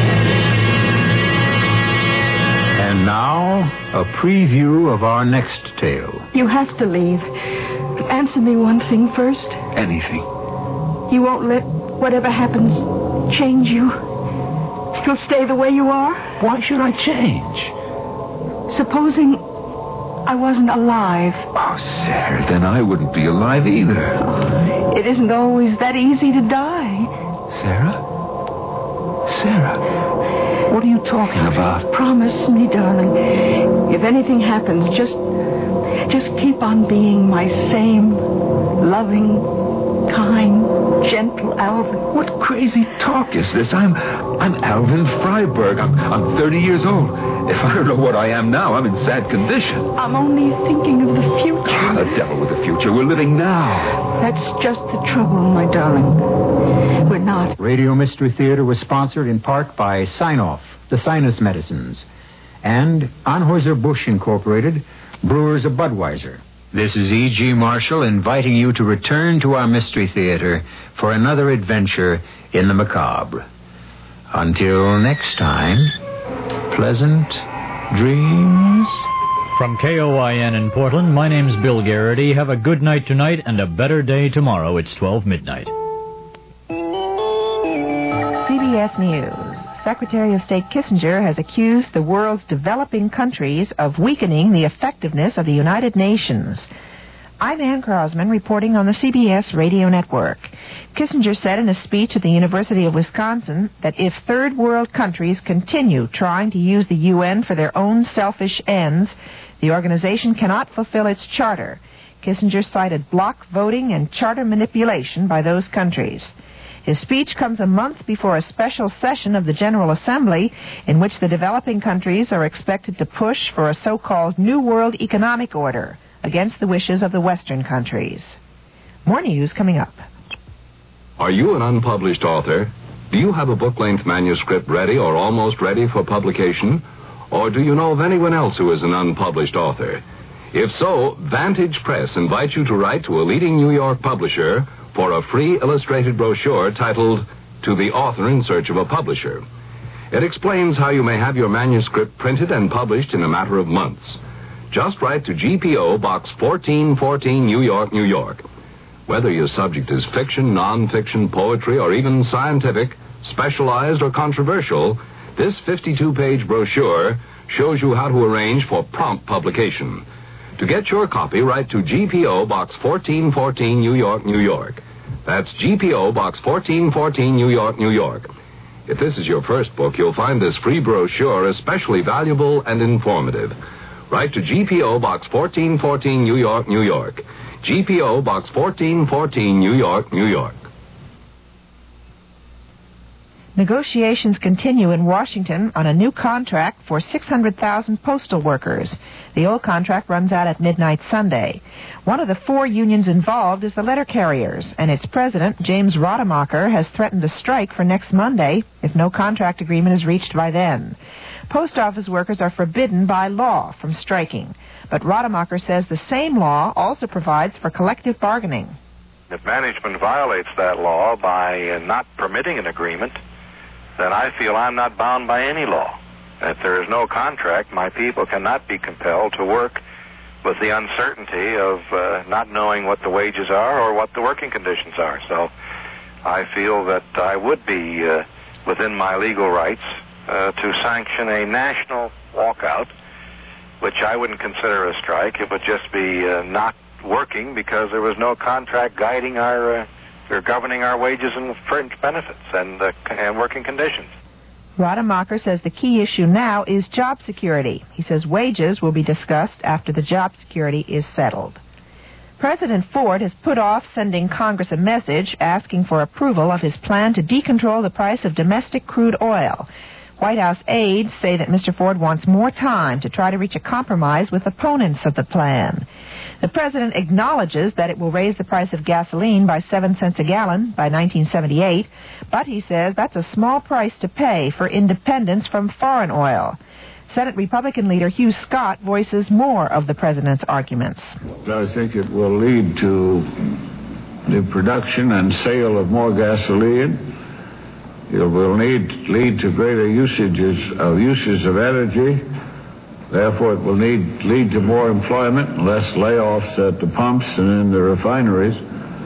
And now, a preview of our next tale. You have to leave. Answer me one thing first. Anything. You won't let whatever happens change you. You'll stay the way you are. Why should I change? Supposing I wasn't alive. Oh, Sarah, then I wouldn't be alive either. It isn't always that easy to die. Sarah? Sarah, what are you talking about? Promise me, darling. If anything happens, just... just keep on being my same loving, kind, gentle Alvin. What crazy talk is this? I'm I'm Alvin Freiberg. I'm I'm thirty years old. If I don't know what I am now, I'm in sad condition. I'm only thinking of the future. Ah, the devil with the future. We're living now. That's just the trouble, my darling. We're not. Radio Mystery Theater was sponsored in part by Sign-Off, the sinus medicines, and Anheuser-Busch Incorporated, brewers of Budweiser. This is E G. Marshall inviting you to return to our Mystery Theater for another adventure in the macabre. Until next time, pleasant dreams. From K O I N in Portland, my name's Bill Garrity. Have a good night tonight and a better day tomorrow. It's twelve midnight. C B S News. Secretary of State Kissinger has accused the world's developing countries of weakening the effectiveness of the United Nations. I'm Ann Krosman reporting on the C B S radio network. Kissinger said in a speech at the University of Wisconsin that if third world countries continue trying to use the U N for their own selfish ends, the organization cannot fulfill its charter. Kissinger cited bloc voting and charter manipulation by those countries. His speech comes a month before a special session of the General Assembly in which the developing countries are expected to push for a so-called New World Economic Order against the wishes of the Western countries. More news coming up. Are you an unpublished author? Do you have a book-length manuscript ready or almost ready for publication? Or do you know of anyone else who is an unpublished author? If so, Vantage Press invites you to write to a leading New York publisher for a free illustrated brochure titled To the Author in Search of a Publisher. It explains how you may have your manuscript printed and published in a matter of months. Just write to G P O Box fourteen fourteen, New York, New York. Whether your subject is fiction, non-fiction, poetry, or even scientific, specialized, or controversial, this fifty-two page brochure shows you how to arrange for prompt publication. To get your copy, write to G P O Box fourteen fourteen, New York, New York. That's G P O Box fourteen fourteen, New York, New York. If this is your first book, you'll find this free brochure especially valuable and informative. Write to G P O Box fourteen fourteen, New York, New York. G P O Box fourteen fourteen, New York, New York. Negotiations continue in Washington on a new contract for six hundred thousand postal workers. The old contract runs out at midnight Sunday. One of the four unions involved is the letter carriers, and its president, James Rademacher, has threatened a strike for next Monday if no contract agreement is reached by then. Post office workers are forbidden by law from striking, but Rademacher says the same law also provides for collective bargaining. If management violates that law by uh, not permitting an agreement, then I feel I'm not bound by any law. If there is no contract, my people cannot be compelled to work with the uncertainty of uh, not knowing what the wages are or what the working conditions are. So I feel that I would be uh, within my legal rights uh, to sanction a national walkout, which I wouldn't consider a strike. It would just be uh, not working because there was no contract guiding our uh, or governing our wages and fringe benefits and, uh, and working conditions. Rademacher says the key issue now is job security. He says wages will be discussed after the job security is settled. President Ford has put off sending Congress a message asking for approval of his plan to decontrol the price of domestic crude oil. White House aides say that Mister Ford wants more time to try to reach a compromise with opponents of the plan. The president acknowledges that it will raise the price of gasoline by seven cents a gallon by nineteen seventy-eight, but he says that's a small price to pay for independence from foreign oil. Senate Republican leader Hugh Scott voices more of the president's arguments. I think it will lead to the production and sale of more gasoline. It will need, lead to greater usages of uses of energy. Therefore, it will need lead to more employment, less layoffs at the pumps and in the refineries.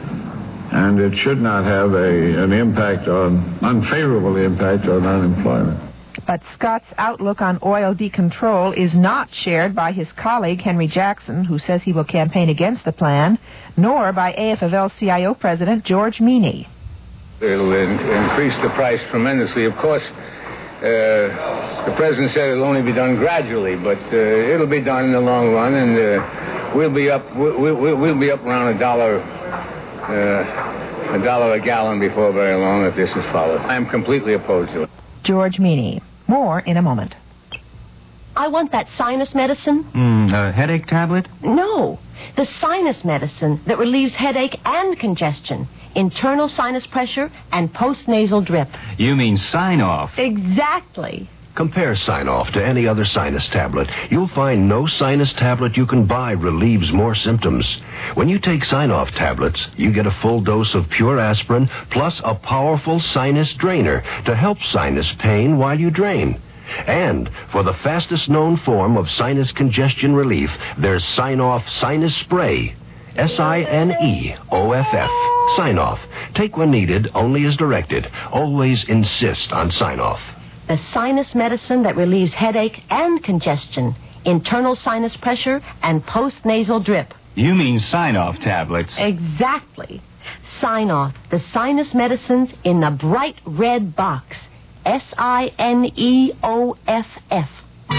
And it should not have a, an impact on, unfavorable impact on unemployment. But Scott's outlook on oil decontrol is not shared by his colleague Henry Jackson, who says he will campaign against the plan, nor by A F L L C I O President George Meany. It'll in- increase the price tremendously. Of course, uh, the president said it'll only be done gradually, but uh, it'll be done in the long run, and uh, we'll be up. We'll, we'll, we'll be up around a dollar uh, a dollar a gallon before very long if this is followed. I am completely opposed to it. George Meany. More in a moment. I want that sinus medicine. Mm, a headache tablet? No, the sinus medicine that relieves headache and congestion, internal sinus pressure, and postnasal drip. You mean Sign-Off? Exactly. Compare Sign-Off to any other sinus tablet. You'll find no sinus tablet you can buy relieves more symptoms. When you take Sign-Off tablets, you get a full dose of pure aspirin plus a powerful sinus drainer to help sinus pain while you drain. And for the fastest known form of sinus congestion relief, there's Sign-Off Sinus Spray. S I N E O F F. Sign-Off. Take when needed, only as directed. Always insist on Sign-Off. The sinus medicine that relieves headache and congestion, internal sinus pressure, and postnasal drip. You mean Sign-Off tablets? Exactly. Sign-Off, the sinus medicines in the bright red box. S I N E O F F.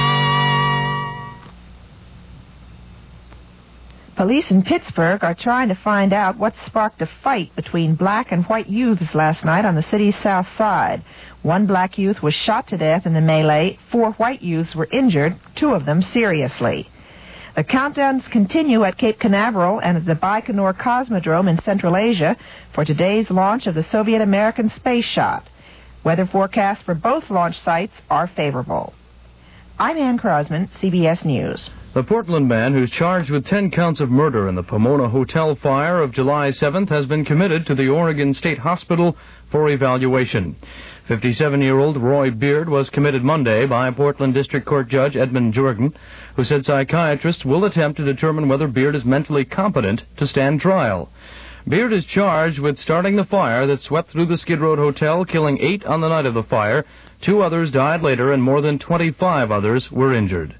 Police in Pittsburgh are trying to find out what sparked a fight between black and white youths last night on the city's south side. One black youth was shot to death in the melee. Four white youths were injured, two of them seriously. The countdowns continue at Cape Canaveral and at the Baikonur Cosmodrome in Central Asia for today's launch of the Soviet-American space shot. Weather forecasts for both launch sites are favorable. I'm Ann Crosman, C B S News. The Portland man who's charged with ten counts of murder in the Pomona Hotel fire of July seventh has been committed to the Oregon State Hospital for evaluation. fifty-seven-year-old Roy Beard was committed Monday by Portland District Court Judge Edmund Jorgen, who said psychiatrists will attempt to determine whether Beard is mentally competent to stand trial. Beard is charged with starting the fire that swept through the Skid Row Hotel, killing eight on the night of the fire. Two others died later, and more than twenty-five others were injured.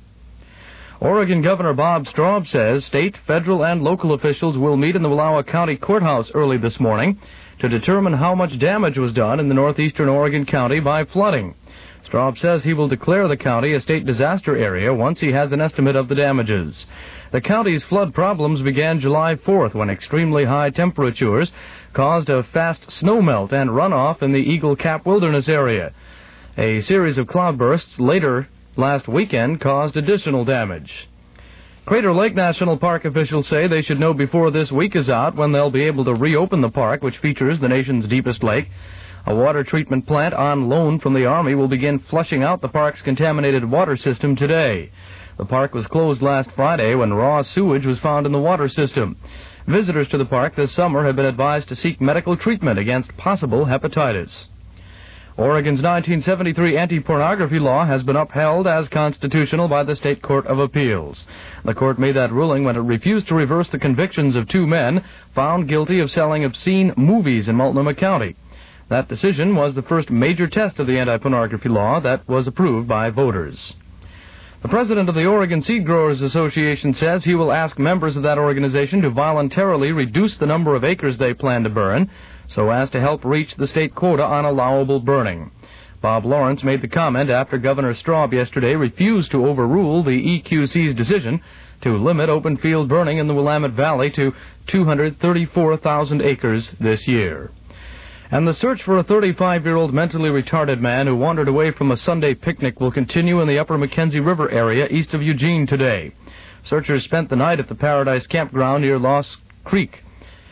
Oregon Governor Bob Straub says state, federal, and local officials will meet in the Wallowa County Courthouse early this morning to determine how much damage was done in the northeastern Oregon County by flooding. Straub says he will declare the county a state disaster area once he has an estimate of the damages. The county's flood problems began July fourth when extremely high temperatures caused a fast snowmelt and runoff in the Eagle Cap Wilderness area. A series of cloudbursts later last weekend caused additional damage. Crater Lake National Park officials say they should know before this week is out when they'll be able to reopen the park, which features the nation's deepest lake. A water treatment plant on loan from the Army will begin flushing out the park's contaminated water system today. The park was closed last Friday when raw sewage was found in the water system. Visitors to the park this summer have been advised to seek medical treatment against possible hepatitis. Oregon's nineteen seventy-three anti-pornography law has been upheld as constitutional by the State Court of Appeals. The court made that ruling when it refused to reverse the convictions of two men found guilty of selling obscene movies in Multnomah County. That decision was the first major test of the anti-pornography law that was approved by voters. The president of the Oregon Seed Growers Association says he will ask members of that organization to voluntarily reduce the number of acres they plan to burn so as to help reach the state quota on allowable burning. Bob Lawrence made the comment after Governor Straub yesterday refused to overrule the E Q C's decision to limit open field burning in the Willamette Valley to two hundred thirty-four thousand acres this year. And the search for a thirty-five-year-old mentally retarded man who wandered away from a Sunday picnic will continue in the upper Mackenzie River area east of Eugene today. Searchers spent the night at the Paradise Campground near Lost Creek.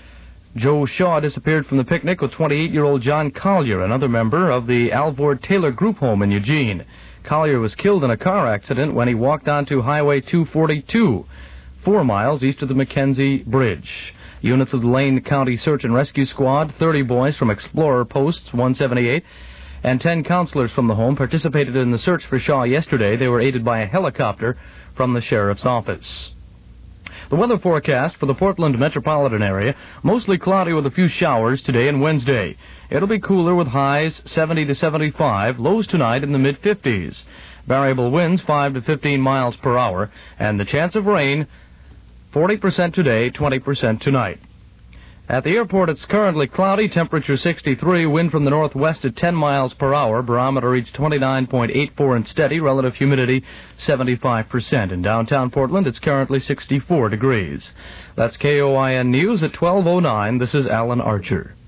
Joe Shaw disappeared from the picnic with twenty-eight-year-old John Collier, another member of the Alvord Taylor Group Home in Eugene. Collier was killed in a car accident when he walked onto Highway two forty-two, four miles east of the Mackenzie Bridge. Units of the Lane County Search and Rescue Squad, thirty boys from Explorer Posts one seventy-eight, and ten counselors from the home participated in the search for Shaw yesterday. They were aided by a helicopter from the sheriff's office. The weather forecast for the Portland metropolitan area, mostly cloudy with a few showers today and Wednesday. It'll be cooler with highs seventy to seventy-five, lows tonight in the mid-fifties. Variable winds five to fifteen miles per hour, and the chance of rain forty percent today, twenty percent tonight. At the airport, it's currently cloudy, temperature sixty-three, wind from the northwest at ten miles per hour, barometer reached twenty-nine point eight four and steady, relative humidity seventy-five percent. In downtown Portland, it's currently sixty-four degrees. That's K O I N News at twelve oh nine. This is Alan Archer.